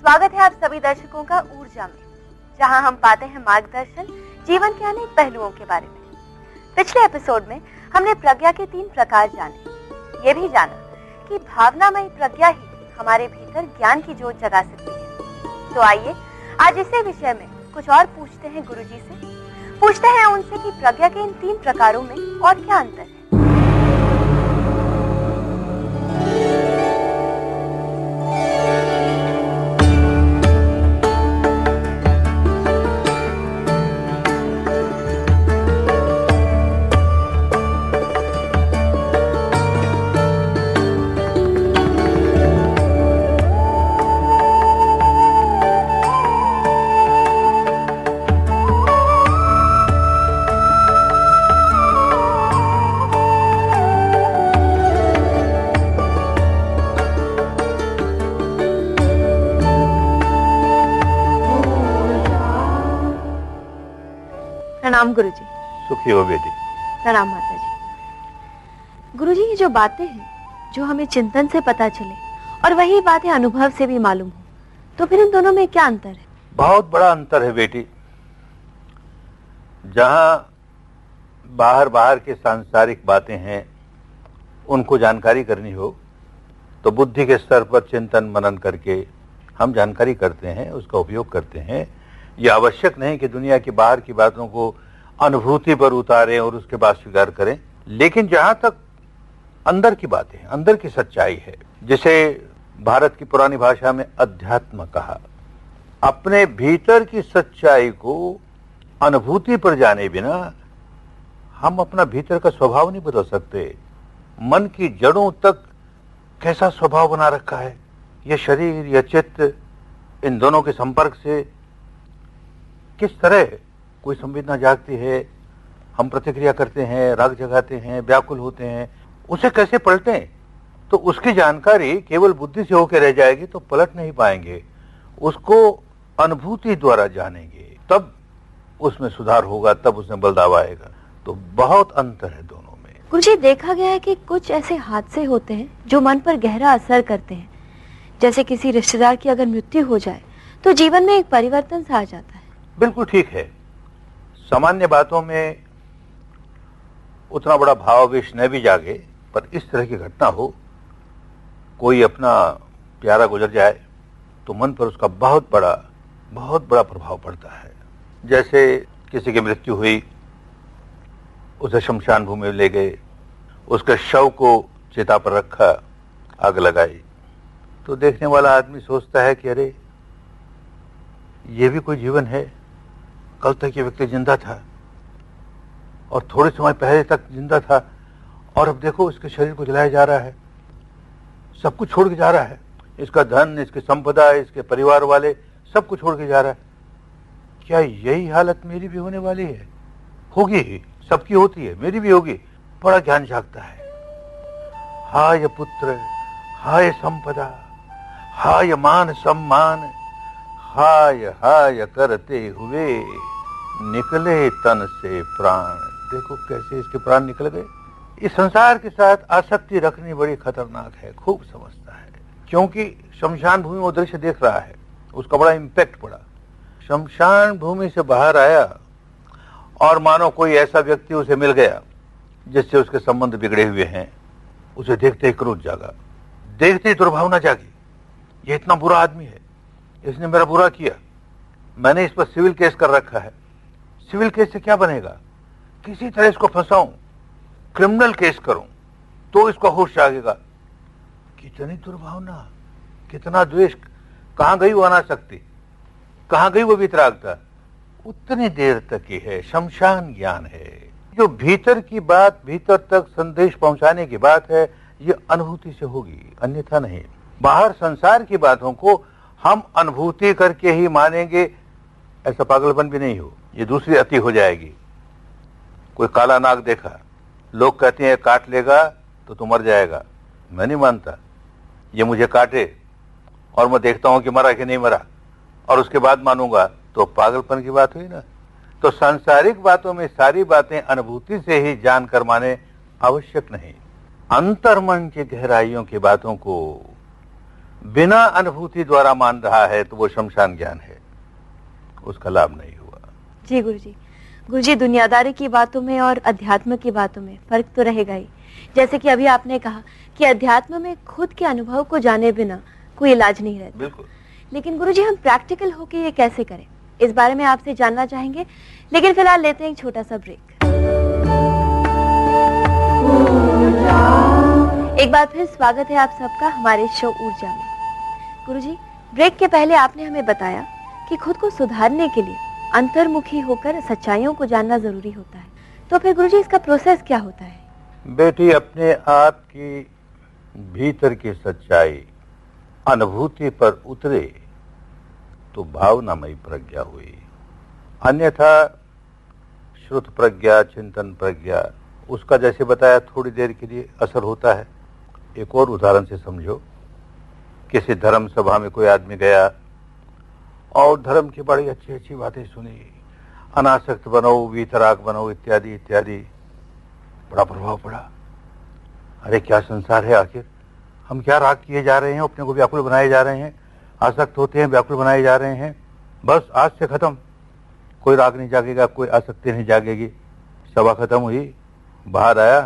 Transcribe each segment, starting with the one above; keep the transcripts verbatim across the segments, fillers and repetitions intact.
स्वागत है आप सभी दर्शकों का ऊर्जा में, जहां हम पाते हैं मार्गदर्शन जीवन के अनेक पहलुओं के बारे में। पिछले एपिसोड में हमने प्रज्ञा के तीन प्रकार जाने। ये भी जाना कि भावनामयी प्रज्ञा ही हमारे भीतर ज्ञान की जोत जगा सकती है। तो आइए आज इसी विषय में कुछ और पूछते हैं गुरुजी से। पूछते हैं उनसे कि प्रज्ञा के इन तीन प्रकारों में और क्या अंतर है। प्रणाम गुरुजी। सुखी हो बेटी। प्रणाम माता जी। गुरुजी, ये जो बातें हैं जो हमें चिंतन से पता चले और वही बातें अनुभव से भी मालूम हो, तो फिर इन दोनों में क्या अंतर है? बहुत बड़ा अंतर है बेटी। जहाँ बाहर बाहर के सांसारिक बातें हैं उनको जानकारी करनी हो तो बुद्धि के स्तर पर चिंतन मनन करके हम जानकारी करते हैं, उसका उपयोग करते हैं। यह आवश्यक नहीं कि दुनिया की बाहर की बातों को अनुभूति पर उतारें और उसके बाद स्वीकार करें, लेकिन जहां तक अंदर की बातें, अंदर की सच्चाई है, जिसे भारत की पुरानी भाषा में अध्यात्म कहा, अपने भीतर की सच्चाई को अनुभूति पर जाने बिना हम अपना भीतर का स्वभाव नहीं बदल सकते। मन की जड़ों तक कैसा स्वभाव बना रखा है, यह शरीर या चित्त, इन दोनों के संपर्क से किस तरह कोई संवेदना जागती है, हम प्रतिक्रिया करते हैं, राग जगाते हैं, व्याकुल होते हैं, उसे कैसे पलटें? तो उसकी जानकारी केवल बुद्धि से होकर रह जाएगी तो पलट नहीं पाएंगे। उसको अनुभूति द्वारा जानेंगे, तब उसमें सुधार होगा, तब उसमें बदलाव आएगा। तो बहुत अंतर है दोनों में। गुरुजी, देखा गया है कि कुछ ऐसे हादसे होते हैं जो मन पर गहरा असर करते हैं। जैसे किसी रिश्तेदार की अगर मृत्यु हो जाए तो जीवन में एक परिवर्तन सा आ जाता है। बिल्कुल ठीक है। सामान्य बातों में उतना बड़ा भावावेश न भी जागे, पर इस तरह की घटना हो, कोई अपना प्यारा गुजर जाए, तो मन पर उसका बहुत बड़ा बहुत बड़ा प्रभाव पड़ता है। जैसे किसी की मृत्यु हुई, उसे शमशान भूमि में ले गए, उसके शव को चिता पर रखा, आग लगाई, तो देखने वाला आदमी सोचता है कि अरे ये भी कोई जीवन है। कल तक ये व्यक्ति जिंदा था और थोड़े समय पहले तक जिंदा था, और अब देखो इसके शरीर को जलाया जा रहा है, सब कुछ छोड़ के जा रहा है, इसका धन, इसकी संपदा, इसके परिवार वाले, सब कुछ छोड़ के जा रहा है। क्या यही हालत मेरी भी होने वाली है? होगी ही, सबकी होती है, मेरी भी होगी। बड़ा ज्ञान जागता है। हाय पुत्र, हाय संपदा, हाय मान सम्मान, हाय हाय करते हुए निकले तन से प्राण। देखो कैसे इसके प्राण निकल गए। इस संसार के साथ आसक्ति रखनी बड़ी खतरनाक है, खूब समझता है, क्योंकि शमशान भूमि वो दृश्य देख रहा है, उसका बड़ा इम्पैक्ट पड़ा। शमशान भूमि से बाहर आया और मानो कोई ऐसा व्यक्ति उसे मिल गया जिससे उसके संबंध बिगड़े हुए हैं, उसे देखते ही क्रोध जागा, देखते ही दुर्भावना जागी। ये इतना बुरा आदमी है, इसने मेरा बुरा किया, मैंने इस पर सिविल केस कर रखा है। सिविल केस से क्या बनेगा? किसी तरह इसको फंसाऊं, क्रिमिनल केस करूं तो इसको होश जागेगा। कितनी दुर्भावना, कितना द्वेष, कहां गई वो अनासक्ति, कहां गई वो वितरागता? उतनी देर तक ही है। शमशान ज्ञान है, जो भीतर की बात, भीतर तक संदेश पहुंचाने की बात है, ये अनुभूति से होगी, अन्यथा नहीं। बाहर संसार की बातों को हम अनुभूति करके ही मानेंगे, ऐसा पागलपन भी नहीं हो, ये दूसरी अति हो जाएगी। कोई काला नाग देखा, लोग कहते हैं काट लेगा तो तू मर जाएगा। मैं नहीं मानता, ये मुझे काटे और मैं देखता हूं कि मरा कि नहीं मरा, और उसके बाद मानूंगा, तो पागलपन की बात हुई ना। तो सांसारिक बातों में सारी बातें अनुभूति से ही जानकर माने आवश्यक नहीं। अंतर्मन की गहराइयों की बातों को बिना अनुभूति द्वारा मान रहा है तो वो शमशान ज्ञान है, उसका लाभ नहीं हुआ। जी गुरुजी, गुरुजी दुनियादारी की बातों में और अध्यात्म की बातों में फर्क तो रहेगा ही। जैसे कि अभी आपने कहा कि अध्यात्म में खुद के अनुभव को जाने बिना कोई इलाज नहीं रहता। बिल्कुल। लेकिन गुरुजी हम प्रैक्टिकल होके ये कैसे करें, इस बारे में आपसे जानना चाहेंगे। लेकिन फिलहाल लेते हैं एक छोटा सा ब्रेक। एक बार फिर स्वागत है आप सबका हमारे शो ऊर्जा में। गुरुजी, ब्रेक के पहले आपने हमें बताया कि खुद को सुधारने के लिए अंतर्मुखी होकर सच्चाइयों को जानना जरूरी होता है। तो फिर गुरुजी इसका प्रोसेस क्या होता है? बेटी, अपने आप की भीतर की सच्चाई अनुभूति पर उतरे तो भावनामयी प्रज्ञा हुई, अन्यथा श्रुत प्रज्ञा, चिंतन प्रज्ञा, उसका जैसे बताया थोड़ी देर के लिए असर होता है। एक और उदाहरण से समझो, किसी धर्म सभा में कोई आदमी गया और धर्म की बड़ी अच्छी अच्छी बातें सुनी, अनासक्त बनो, वीतराग बनो, इत्यादि इत्यादि, बड़ा प्रभाव पड़ा। अरे क्या संसार है आखिर, हम क्या राग किए जा रहे हैं, अपने को व्याकुल बनाए जा रहे हैं, आसक्त होते हैं, व्याकुल बनाए जा रहे हैं, बस आज से खत्म, कोई राग नहीं जागेगा, कोई आसक्ति नहीं जागेगी। सभा खत्म हुई, बाहर आया,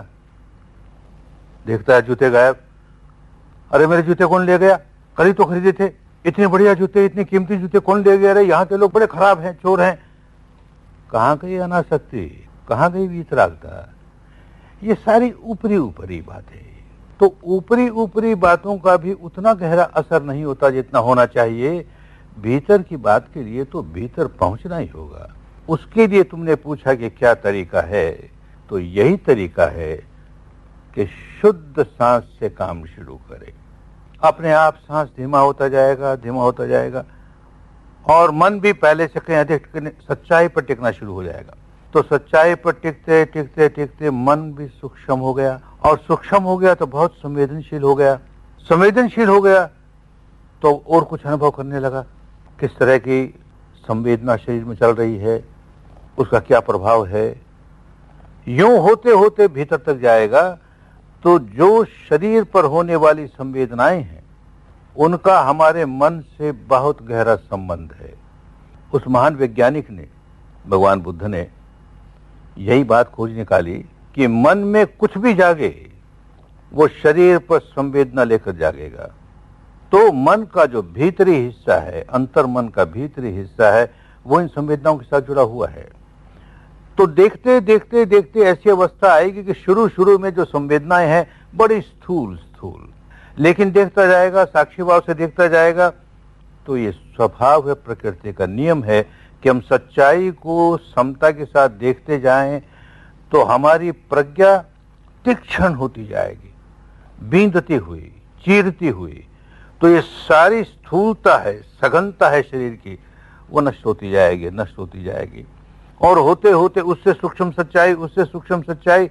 देखता है जूते गायब। अरे मेरे जूते कौन ले गया, कल ही तो खरीदे थे, इतने बढ़िया जूते, इतने कीमती जूते कौन ले गया? अरे यहाँ के लोग बड़े खराब हैं, चोर हैं। कहाँ गई अनासक्ति, कहाँ गई वीतरागता? ये सारी ऊपरी ऊपरी बातें। तो ऊपरी ऊपरी बातों का भी उतना गहरा असर नहीं होता जितना होना चाहिए। भीतर की बात के लिए तो भीतर पहुंचना ही होगा। उसके लिए तुमने पूछा कि क्या तरीका है, तो यही तरीका है कि शुद्ध सांस से काम शुरू करें। अपने आप सांस धीमा होता जाएगा, धीमा होता जाएगा, और मन भी पहले से कहीं अधिक सच्चाई पर टिकना शुरू हो जाएगा। तो सच्चाई पर टिकते टिकते टिकते मन भी सूक्ष्म हो गया, और सूक्ष्म हो गया तो बहुत संवेदनशील हो गया। संवेदनशील हो गया तो और कुछ अनुभव करने लगा, किस तरह की संवेदना शरीर में चल रही है, उसका क्या प्रभाव है। यूं होते होते भीतर तक जाएगा तो जो शरीर पर होने वाली संवेदनाएं हैं उनका हमारे मन से बहुत गहरा संबंध है। उस महान वैज्ञानिक ने, भगवान बुद्ध ने, यही बात खोज निकाली कि मन में कुछ भी जागे वो शरीर पर संवेदना लेकर जागेगा। तो मन का जो भीतरी हिस्सा है, अंतर मन का भीतरी हिस्सा है, वो इन संवेदनाओं के साथ जुड़ा हुआ है। तो देखते देखते देखते ऐसी अवस्था आएगी कि शुरू शुरू में जो संवेदनाएं हैं बड़ी स्थूल स्थूल, लेकिन देखता जाएगा, साक्षी भाव से देखता जाएगा तो ये स्वभाव है, प्रकृति का नियम है कि हम सच्चाई को समता के साथ देखते जाएं तो हमारी प्रज्ञा तीक्ष्ण होती जाएगी, बींदती हुई, चीरती हुई। तो ये सारी स्थूलता है, सघनता है शरीर की, वो नष्ट होती जाएगी, नष्ट होती जाएगी, और होते होते उससे सूक्ष्म सच्चाई, उससे सूक्ष्म सच्चाई,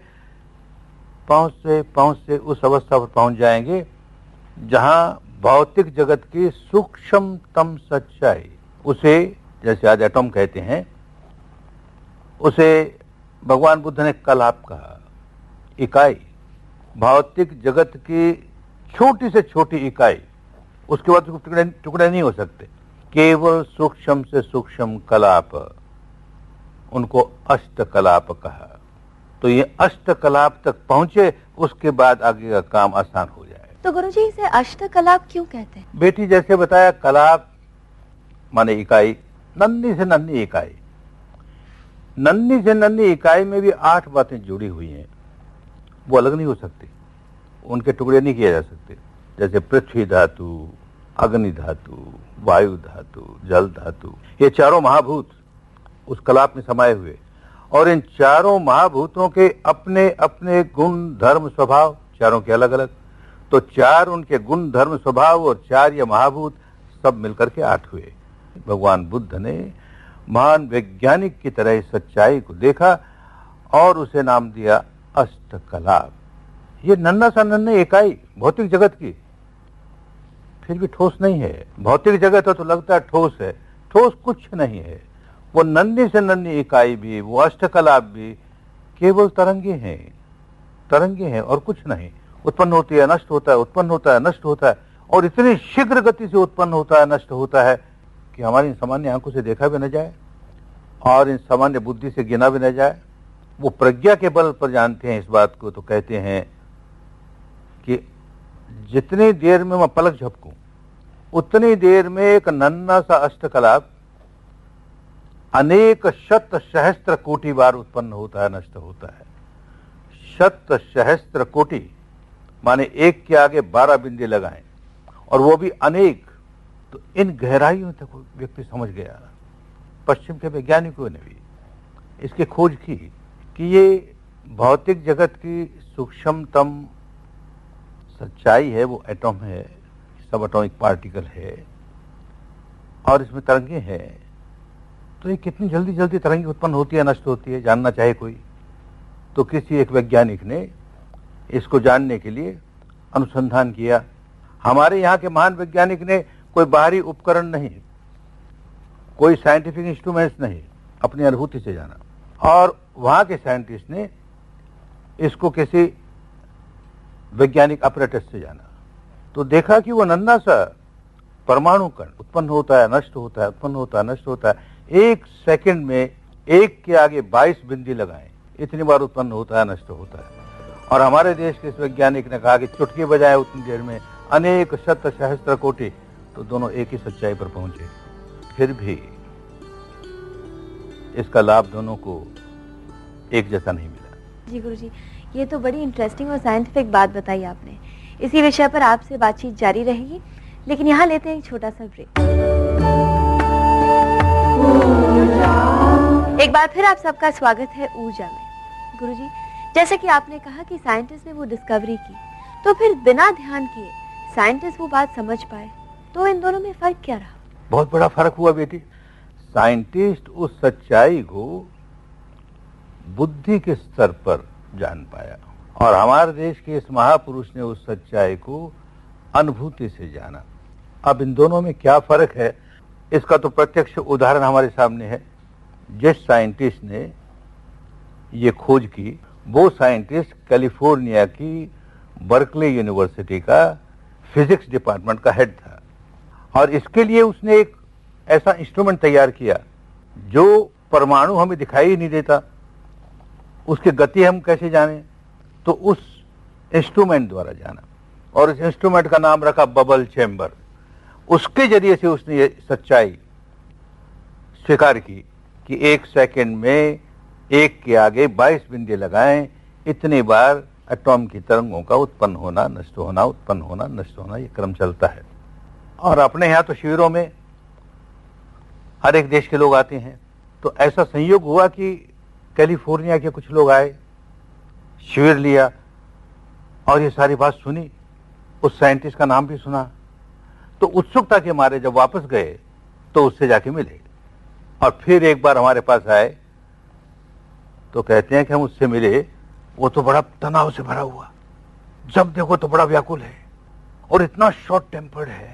पहुंचते पहुंचते उस अवस्था पर पहुंच जाएंगे जहां भौतिक जगत की सूक्ष्मतम सच्चाई, उसे जैसे आज एटम कहते हैं, उसे भगवान बुद्ध ने कलाप कहा, इकाई, भौतिक जगत की छोटी से छोटी इकाई, उसके बाद टुकड़े टुकड़े नहीं हो सकते, केवल सूक्ष्म से सूक्ष्म कलाप, उनको अष्ट कलाप कहा। तो ये अष्ट कलाप तक पहुंचे, उसके बाद आगे का काम आसान हो जाए। तो गुरुजी इसे अष्ट कलाप क्यों कहते हैं? बेटी, जैसे बताया, कलाप माने इकाई, नन्ही से नन्ही इकाई। नन्ही से नन्ही इकाई में भी आठ बातें जुड़ी हुई हैं, वो अलग नहीं हो सकती, उनके टुकड़े नहीं किए जा सकते। जैसे पृथ्वी धातु, अग्नि धातु, वायु धातु, जल धातु, ये चारों महाभूत उस कलाप में समाये हुए, और इन चारों महाभूतों के अपने अपने गुण धर्म स्वभाव, चारों के अलग अलग। तो चार उनके गुण धर्म स्वभाव और चार ये महाभूत सब मिलकर के आठ हुए। भगवान बुद्ध ने महान वैज्ञानिक की तरह इस सच्चाई को देखा और उसे नाम दिया अष्ट कलाप। ये नन्हा सा नन्ही इकाई भौतिक जगत की, फिर भी ठोस नहीं है। भौतिक जगत है तो लगता है ठोस है, ठोस कुछ नहीं है। वो नन्ही से नन्ही इकाई भी, वो अष्टकलाप भी केवल तरंगे हैं, तरंगे हैं और कुछ नहीं। उत्पन्न होती है, नष्ट होता है, उत्पन्न होता है, नष्ट होता है, और इतनी शीघ्र गति से उत्पन्न होता है, नष्ट होता है कि हमारी सामान्य आंखों से देखा भी न जाए और इन सामान्य बुद्धि से गिना भी न जाए। वो प्रज्ञा के बल पर जानते हैं इस बात को, तो कहते हैं कि जितनी देर में मैं पलक झपकूं उतनी देर में एक नन्हा सा अष्टकलाप अनेक शत सहस्त्र कोटि बार उत्पन्न होता है, नष्ट होता है। शत सहस्त्र कोटि माने एक के आगे बारह बिंदु लगाएं, और वो भी अनेक। तो इन गहराइयों तक व्यक्ति समझ गया। पश्चिम के वैज्ञानिकों ने भी इसकी खोज की कि ये भौतिक जगत की सूक्ष्मतम सच्चाई है, वो एटम है, सब एटॉमिक पार्टिकल है, और इसमें तरंगे हैं। तो ये कितनी जल्दी जल्दी तरंगे उत्पन्न होती है, नष्ट होती है, जानना चाहे कोई तो किसी एक वैज्ञानिक ने इसको जानने के लिए अनुसंधान किया। हमारे यहाँ के महान वैज्ञानिक ने कोई बाहरी उपकरण नहीं, कोई साइंटिफिक इंस्ट्रूमेंट्स नहीं, अपनी अनुभूति से जाना। और वहां के साइंटिस्ट ने इसको किसी वैज्ञानिक अपरेटस से जाना, तो देखा कि वो नन्हा सा परमाणु कण उत्पन्न होता है, नष्ट होता है, उत्पन्न होता है, नष्ट होता है। एक सेकंड में एक के आगे बाईस बिंदी लगाएं, इतनी बार उत्पन्न होता है, नष्ट होता है। और हमारे देश के इस वैज्ञानिक ने कहा कि चुटकी बजाए उतनी देर में अनेक शत सहस्त्र कोटि, तो दोनों एक ही सच्चाई पर पहुंचे। फिर भी इसका लाभ दोनों को एक जैसा नहीं मिला। जी गुरुजी, ये तो बड़ी इंटरेस्टिंग और साइंटिफिक बात बताई आपने। इसी विषय पर आपसे बातचीत जारी रहेगी, लेकिन यहाँ लेते हैं एक छोटा सा ब्रेक। एक बार फिर आप सबका स्वागत है ऊर्जा में। गुरुजी, जैसे कि आपने कहा कि साइंटिस्ट ने वो डिस्कवरी की, तो फिर बिना ध्यान किए साइंटिस्ट वो बात समझ पाए, तो इन दोनों में फर्क क्या रहा? बहुत बड़ा फर्क हुआ बेटी। साइंटिस्ट उस सच्चाई को बुद्धि के स्तर पर जान पाया, और हमारे देश के इस महापुरुष ने उस सच्चाई को अनुभूति से जाना। अब इन दोनों में क्या फर्क है, इसका तो प्रत्यक्ष उदाहरण हमारे सामने है। जिस साइंटिस्ट ने ये खोज की, वो साइंटिस्ट कैलिफोर्निया की बर्कले यूनिवर्सिटी का फिजिक्स डिपार्टमेंट का हेड था, और इसके लिए उसने एक ऐसा इंस्ट्रूमेंट तैयार किया जो परमाणु हमें दिखाई ही नहीं देता, उसकी गति हम कैसे जाने, तो उस इंस्ट्रूमेंट द्वारा जाना, और इस इंस्ट्रूमेंट का नाम रखा बबल चैम्बर। उसके जरिए से उसने ये सच्चाई स्वीकार की कि एक सेकंड में एक के आगे बाईस बिंदु लगाएं, इतनी बार एटॉम की तरंगों का उत्पन्न होना, नष्ट होना, उत्पन्न होना, नष्ट होना, ये क्रम चलता है। और अपने यहाँ तो शिविरों में हर एक देश के लोग आते हैं, तो ऐसा संयोग हुआ कि कैलिफोर्निया के कुछ लोग आए, शिविर लिया, और ये सारी बात सुनी, उस साइंटिस्ट का नाम भी सुना। तो उत्सुकता के मारे जब वापस गए तो उससे जाके मिले, और फिर एक बार हमारे पास आए तो कहते हैं कि हम उससे मिले, वो तो बड़ा तनाव से भरा हुआ, जब देखो तो बड़ा व्याकुल है और इतना शॉर्ट टेम्पर्ड है।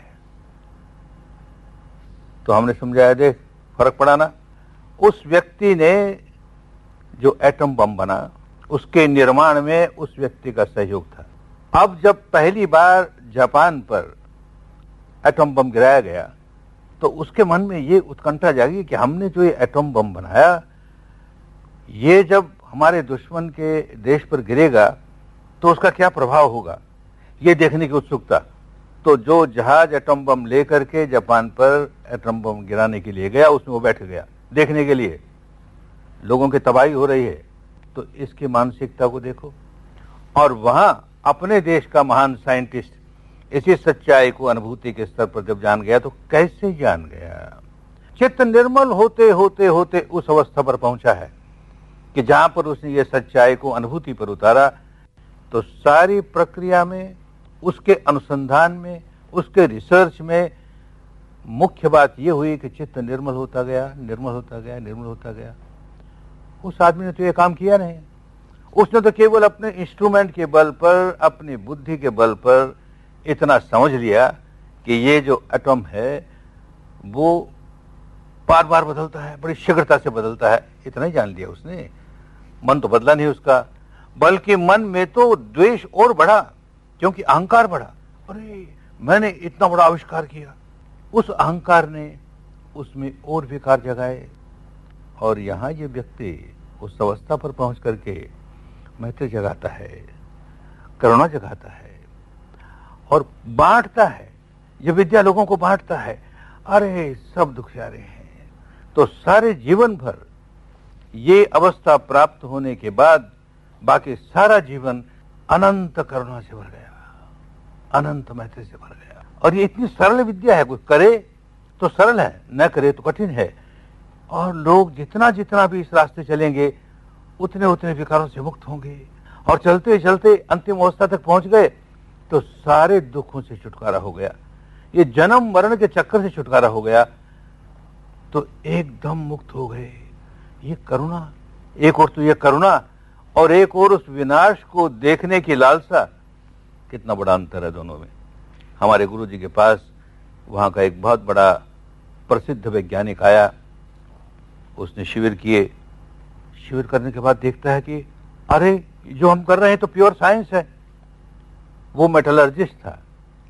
तो हमने समझाया, देख फर्क पड़ा ना, उस व्यक्ति ने जो एटम बम बना, उसके निर्माण में उस व्यक्ति का सहयोग था। अब जब पहली बार जापान पर एटम बम गिराया गया, तो उसके मन में ये उत्कंठा जागी कि हमने जो ये एटम बम बनाया, ये जब हमारे दुश्मन के देश पर गिरेगा तो उसका क्या प्रभाव होगा, ये देखने की उत्सुकता। तो जो जहाज एटम बम लेकर के जापान पर एटम बम गिराने के लिए गया, उसमें वो बैठ गया देखने के लिए, लोगों की तबाही हो रही है। तो इसकी मानसिकता को देखो। और वहां अपने देश का महान साइंटिस्ट इसी सच्चाई को अनुभूति के स्तर पर जब जान गया, तो कैसे जान गया? चित्त निर्मल होते होते होते उस अवस्था पर पहुंचा है कि जहां पर उसने ये सच्चाई को अनुभूति पर उतारा, तो सारी प्रक्रिया में, उसके अनुसंधान में, उसके रिसर्च में मुख्य बात यह हुई कि चित्त निर्मल होता गया, निर्मल होता गया, निर्मल होता गया। उस आदमी ने तो ये काम किया नहीं, उसने तो केवल अपने इंस्ट्रूमेंट के बल पर, अपनी बुद्धि के बल पर इतना समझ लिया कि ये जो एटम है वो बार बार बदलता है, बड़ी शीघ्रता से बदलता है, इतना ही जान लिया उसने। मन तो बदला नहीं उसका, बल्कि मन में तो द्वेष और बढ़ा, क्योंकि अहंकार बढ़ा। अरे मैंने इतना बड़ा आविष्कार किया। उस अहंकार ने उसमें और विकार जगाए और यहां ये व्यक्ति उस अवस्था पर पहुंच करके मैत्री जगाता है, करुणा जगाता है और बांटता है। ये विद्या लोगों को बांटता है। अरे सब दुखियारे हैं। तो सारे जीवन भर ये अवस्था प्राप्त होने के बाद बाकी सारा जीवन अनंत करुणा से भर गया, अनंत मैत्री से भर गया। और ये इतनी सरल विद्या है, कोई करे तो सरल है, न करे तो कठिन है। और लोग जितना जितना भी इस रास्ते चलेंगे उतने उतने विकारों से मुक्त होंगे और चलते चलते अंतिम अवस्था तक पहुंच गए तो सारे दुखों से छुटकारा हो गया, ये जन्म मरण के चक्कर से छुटकारा हो गया, तो एकदम मुक्त हो गए। ये करुणा, एक और तो ये करुणा और एक और उस विनाश को देखने की लालसा, कितना बड़ा अंतर है दोनों में। हमारे गुरु जी के पास वहां का एक बहुत बड़ा प्रसिद्ध वैज्ञानिक आया, उसने शिविर किए। शिविर करने के बाद देखता है कि अरे जो हम कर रहे हैं तो प्योर साइंस है। वो मेटलर्जिस्ट था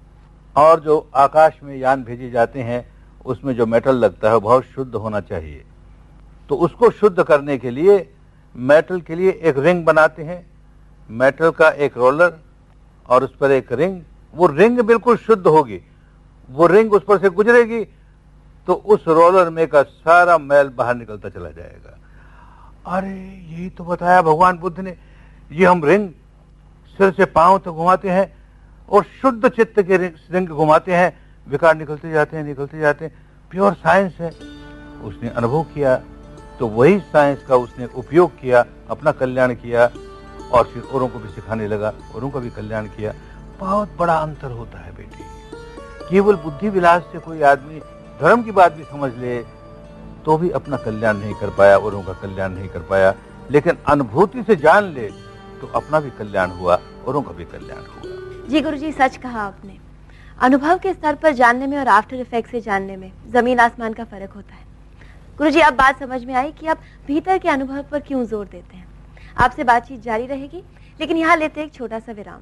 और जो आकाश में यान भेजे जाते हैं उसमें जो मेटल लगता है बहुत शुद्ध होना चाहिए। तो उसको शुद्ध करने के लिए मेटल के लिए एक रिंग बनाते हैं, मेटल का एक रोलर और उस पर एक रिंग। वो रिंग बिल्कुल शुद्ध होगी, वो रिंग उस पर से गुजरेगी तो उस रोलर में का सारा मैल बाहर निकलता चला जाएगा। अरे यही तो बताया भगवान बुद्ध ने। ये हम रिंग सिर से पांव तक घुमाते हैं और शुद्ध चित्त के रिंग घुमाते हैं, विकार निकलते जाते हैं निकलते जाते हैं। प्योर साइंस है। उसने अनुभव किया तो वही साइंस का उसने उपयोग किया, अपना कल्याण किया और फिर औरों को भी सिखाने लगा, औरों का भी कल्याण किया। बहुत बड़ा अंतर होता है बेटी। केवल बुद्धि विलास से कोई आदमी धर्म की बात भी समझ ले तो भी अपना कल्याण नहीं कर पाया, औरों का कल्याण नहीं कर पाया। लेकिन अनुभूति से जान ले तो अपना भी कल्याण हुआ, औरों का भी कल्याण हुआ। जी गुरुजी, सच कहा आपने। अनुभव के स्तर पर जानने में और आफ्टर इफेक्ट से जानने में जमीन आसमान का फर्क होता है। गुरुजी, अब बात समझ में आई कि आप भीतर के अनुभव पर क्यों जोर देते हैं। आपसे बातचीत जारी रहेगी, लेकिन यहाँ लेते एक छोटा सा विराम।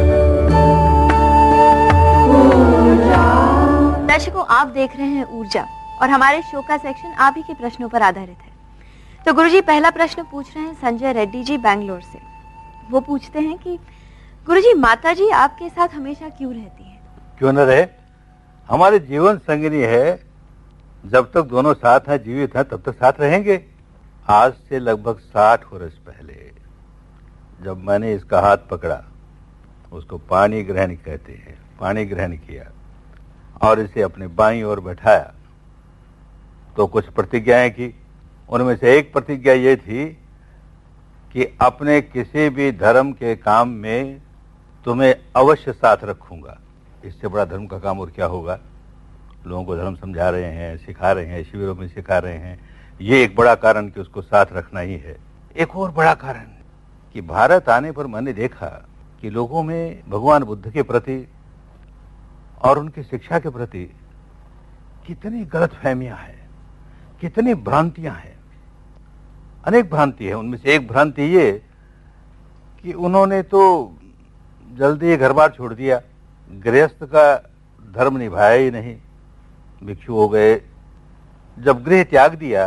दर्शकों, आप देख रहे हैं ऊर्जा और हमारे शो का सेक्शन आप ही के प्रश्नों पर आधारित है। तो गुरुजी, पहला प्रश्न पूछ रहे हैं संजय रेड्डी जी बैंगलोर से। वो पूछते हैं कि गुरुजी, माता जी आपके साथ हमेशा क्यों रहती हैं? क्यों न रहे, हमारे जीवन संगिनी है। जब तक दोनों साथ हैं, जीवित हैं, तब तक साथ रहेंगे। आज से लगभग साठ वर्ष पहले जब मैंने इसका हाथ पकड़ा, उसको पाणी ग्रहण कहते हैं, पाणी ग्रहण किया और इसे अपने बाईं ओर बैठाया तो कुछ प्रतिज्ञाएं की। उनमें से एक प्रतिज्ञा ये थी कि अपने किसी भी धर्म के काम में तुम्हें अवश्य साथ रखूंगा। इससे बड़ा धर्म का काम और क्या होगा। लोगों को धर्म समझा रहे हैं, सिखा रहे हैं, शिविरों में सिखा रहे हैं। ये एक बड़ा कारण कि उसको साथ रखना ही है। एक और बड़ा कारण कि भारत आने पर मैंने देखा कि लोगों में भगवान बुद्ध के प्रति और उनकी शिक्षा के प्रति कितनी गलतफहमियां हैं, कितनी भ्रांतियां हैं। अनेक भ्रांति है। उनमें से एक भ्रांति ये कि उन्होंने तो जल्दी घर बार छोड़ दिया, गृहस्थ का धर्म निभाया ही नहीं, भिक्षु हो गए। जब गृह त्याग दिया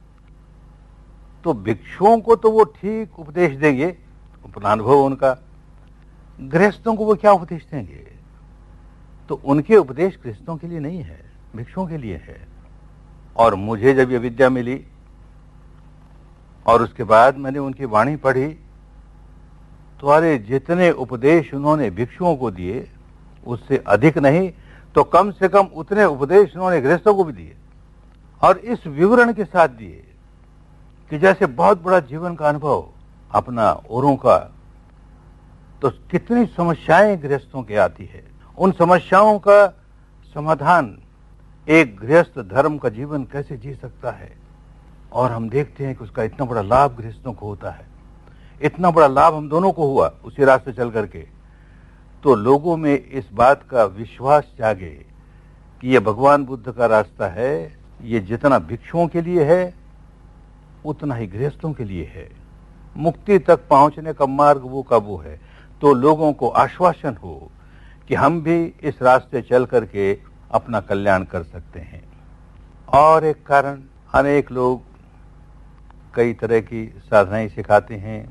तो भिक्षुओं को तो वो ठीक उपदेश देंगे, अपना अनुभव उनका। गृहस्थों को वो क्या उपदेश देंगे? तो उनके उपदेश गृहस्थों के लिए नहीं है, भिक्षुओं के लिए है। और मुझे जब ये विद्या मिली और उसके बाद मैंने उनकी वाणी पढ़ी तो अरे जितने उपदेश उन्होंने भिक्षुओं को दिए उससे अधिक नहीं तो कम से कम उतने उपदेश उन्होंने गृहस्थों को भी दिए, और इस विवरण के साथ दिए कि जैसे बहुत बड़ा जीवन का अनुभव अपना औरों का। तो कितनी समस्याएं गृहस्थों के आती है, उन समस्याओं का समाधान एक गृहस्थ धर्म का जीवन कैसे जी सकता है। और हम देखते हैं कि उसका इतना बड़ा लाभ गृहस्थों को होता है, इतना बड़ा लाभ हम दोनों को हुआ उसी रास्ते चल करके। तो लोगों में इस बात का विश्वास जागे कि ये भगवान बुद्ध का रास्ता है, ये जितना भिक्षुओं के लिए है उतना ही गृहस्थों के लिए है। मुक्ति तक पहुंचने का मार्ग वो का वो है। तो लोगों को आश्वासन हो कि हम भी इस रास्ते चल करके अपना कल्याण कर सकते हैं। और एक कारण, अनेक लोग कई तरह की साधनाएं सिखाते हैं,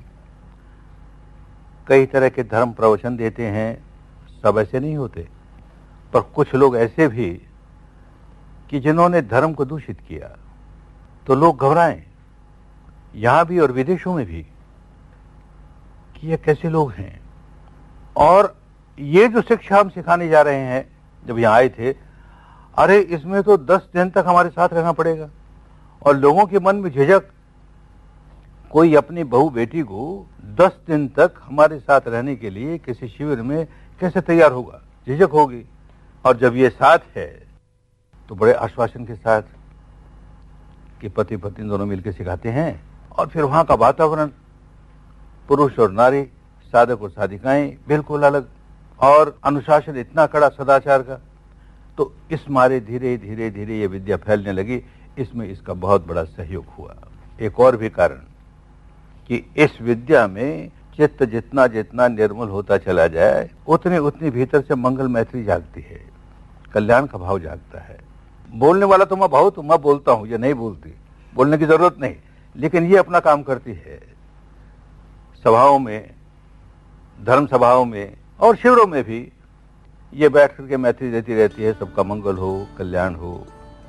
कई तरह के धर्म प्रवचन देते हैं। सब ऐसे नहीं होते, पर कुछ लोग ऐसे भी कि जिन्होंने धर्म को दूषित किया, तो लोग घबराएं, यहां भी और विदेशों में भी, कि ये कैसे लोग हैं। और ये जो शिक्षा हम सिखाने जा रहे हैं, जब यहाँ आए थे, अरे इसमें तो दस दिन तक हमारे साथ रहना पड़ेगा। और लोगों के मन में झिझक, कोई अपनी बहू बेटी को दस दिन तक हमारे साथ रहने के लिए किसी शिविर में कैसे तैयार होगा, झिझक होगी। और जब ये साथ है तो बड़े आश्वासन के साथ कि पति पत्नी दोनों मिलकर सिखाते हैं। और फिर वहां का वातावरण, पुरुष और नारी, साधक और साधिकाएं बिल्कुल अलग, और अनुशासन इतना कड़ा सदाचार का। तो इस मारे धीरे धीरे धीरे ये विद्या फैलने लगी। इसमें इसका बहुत बड़ा सहयोग हुआ। एक और भी कारण कि इस विद्या में चित्त जितना जितना निर्मल होता चला जाए, उतने उतनी भीतर से मंगल मैत्री जागती है, कल्याण का भाव जागता है। बोलने वाला तो मैं बहुत हूं, मैं बोलता हूं, ये नहीं बोलती, बोलने की जरूरत नहीं, लेकिन ये अपना काम करती है। सभाओं में, धर्म सभाओं में और शिविरों में भी ये बैठ करके मैत्री देती रहती है, सबका मंगल हो, कल्याण हो।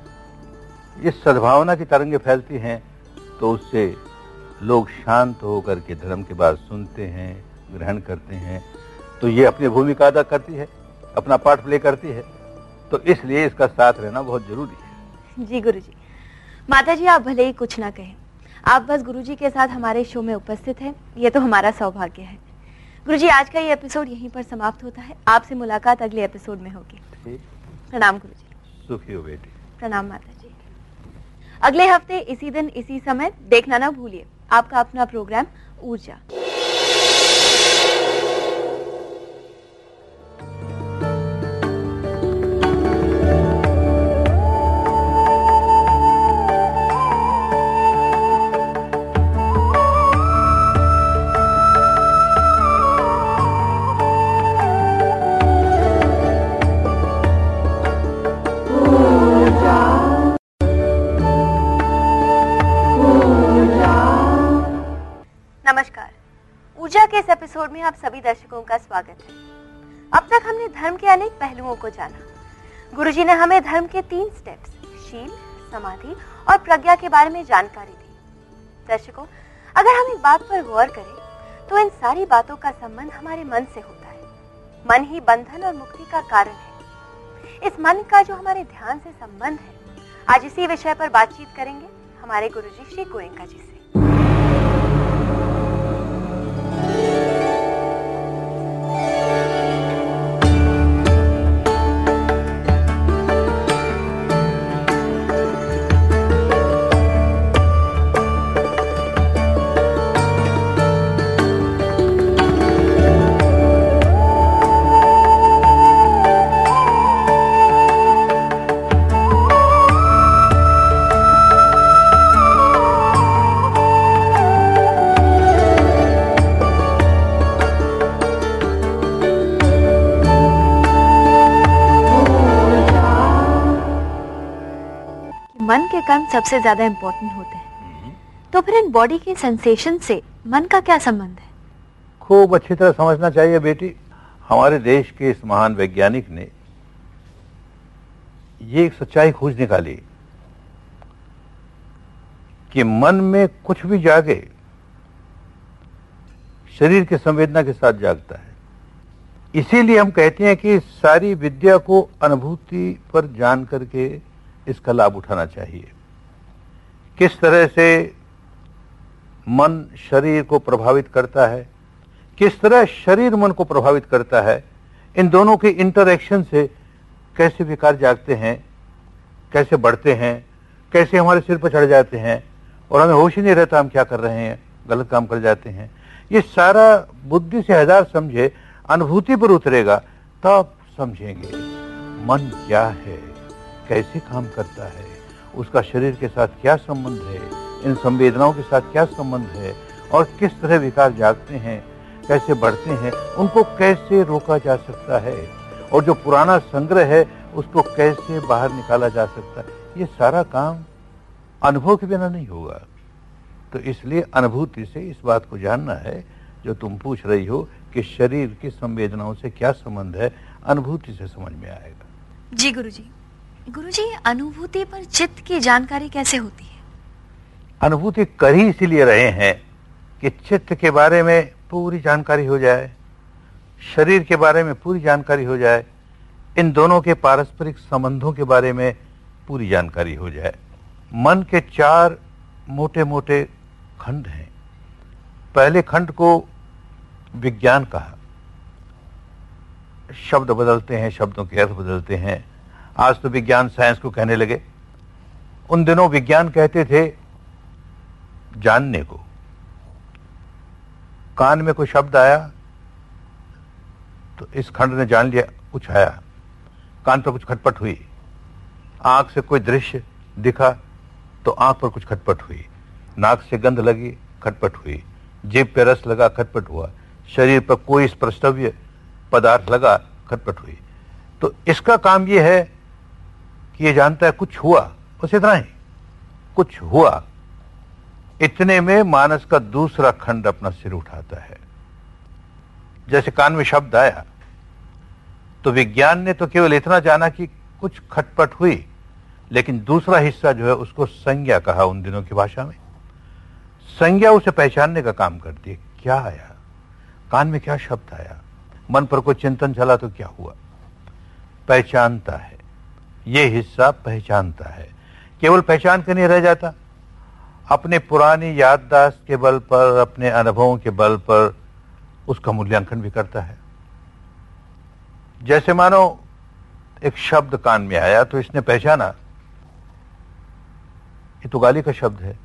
ये सद्भावना की तरंगें फैलती हैं, तो उससे लोग शांत होकर के धर्म की बात सुनते हैं, ग्रहण करते हैं। तो ये अपनी भूमिका अदा करती है, अपना पार्ट प्ले करती है। तो इसलिए इसका साथ रहना बहुत जरूरी है। जी गुरुजी। माता जी, आप भले ही कुछ ना कहें, आप बस गुरुजी के साथ हमारे शो में उपस्थित हैं, ये तो हमारा सौभाग्य है। गुरुजी, आज का ये एपिसोड यहीं पर समाप्त होता है। आपसे मुलाकात अगले एपिसोड में होगी। प्रणाम गुरुजी। सुखी हो बेटी। प्रणाम माता जी। अगले हफ्ते इसी दिन इसी समय देखना ना भूलिए आपका अपना प्रोग्राम ऊर्जा। नमस्कार। ऊर्जा के इस एपिसोड में आप सभी दर्शकों का स्वागत है। अब तक हमने धर्म के अनेक पहलुओं को जाना। गुरुजी ने हमें धर्म के तीन स्टेप्स, शील, समाधि और प्रज्ञा के बारे में जानकारी दी। दर्शकों, अगर हम एक बात पर गौर करें तो इन सारी बातों का संबंध हमारे मन से होता है। मन ही बंधन और मुक्ति का कारण है। इस मन का जो हमारे ध्यान से संबंध है, आज इसी विषय पर बातचीत करेंगे हमारे गुरुजी श्री गोयंका जी से। मन के कर्म सबसे ज्यादा इम्पोर्टेंट होते हैं, तो फिर इन बॉडी के सेंसेशन से मन का क्या संबंध है? खूब अच्छी तरह समझना चाहिए बेटी। हमारे देश के इस महान वैज्ञानिक ने ये एक सच्चाई खोज निकाली कि मन में कुछ भी जागे, शरीर के संवेदना के साथ जागता है। इसीलिए हम कहते हैं कि सारी विद्या को अनुभूति पर जान करके इसका लाभ उठाना चाहिए। किस तरह से मन शरीर को प्रभावित करता है, किस तरह शरीर मन को प्रभावित करता है, इन दोनों के इंटरैक्शन से कैसे विकार जागते हैं, कैसे बढ़ते हैं, कैसे हमारे सिर पर चढ़ जाते हैं और हमें होश ही नहीं रहता हम क्या कर रहे हैं, गलत काम कर जाते हैं। ये सारा बुद्धि से हजार समझे, अनुभूति पर उतरेगा तब समझेंगे मन क्या है, कैसे काम करता है, उसका शरीर के साथ क्या संबंध है, इन संवेदनाओं के साथ क्या संबंध है और किस तरह विकार जागते हैं, कैसे बढ़ते हैं, उनको कैसे रोका जा सकता है। और जो पुराना संग्रह है उसको कैसे बाहर निकाला जा सकता है, ये सारा काम अनुभव के बिना नहीं होगा। तो इसलिए अनुभूति से इस बात को जानना है जो तुम पूछ रही हो कि शरीर की संवेदनाओं से क्या संबंध है, अनुभूति से समझ में आएगा। जी गुरुजी। गुरुजी, अनुभूति पर चित्त की जानकारी कैसे होती है? अनुभूति कर ही इसीलिए रहे हैं कि चित्त के बारे में पूरी जानकारी हो जाए, शरीर के बारे में पूरी जानकारी हो जाए, इन दोनों के पारस्परिक संबंधों के बारे में पूरी जानकारी हो जाए। मन के चार मोटे मोटे खंड हैं। पहले खंड को विज्ञान कहा। शब्द बदलते हैं, शब्दों के अर्थ बदलते हैं। आज तो विज्ञान साइंस को कहने लगे। उन दिनों विज्ञान कहते थे जानने को। कान में कोई शब्द आया तो इस खंड ने जान लिया कुछ आया, कान पर कुछ खटपट हुई। आंख से कोई दृश्य दिखा तो आंख पर कुछ खटपट हुई, नाक से गंध लगी, खटपट हुई, जीभ पे रस लगा, खटपट हुआ, शरीर पर कोई स्पर्शव्य पदार्थ लगा, खटपट हुई। तो इसका काम यह है कि ये जानता है कुछ हुआ, बस इतना ही, कुछ हुआ। इतने में मानस का दूसरा खंड अपना सिर उठाता है। जैसे कान में शब्द आया तो विज्ञान ने तो केवल इतना जाना कि कुछ खटपट हुई, लेकिन दूसरा हिस्सा जो है उसको संज्ञा कहा उन दिनों की भाषा में। संज्ञा उसे पहचानने का काम करती है। क्या आया, कान में क्या शब्द आया, मन पर कोई चिंतन चला तो क्या हुआ, पहचानता है। ये हिस्सा पहचानता है। केवल पहचान के नहीं रह जाता, अपने पुरानी याददाश्त के बल पर, अपने अनुभवों के बल पर उसका मूल्यांकन भी करता है। जैसे मानो एक शब्द कान में आया तो इसने पहचाना ये तो गाली का शब्द है।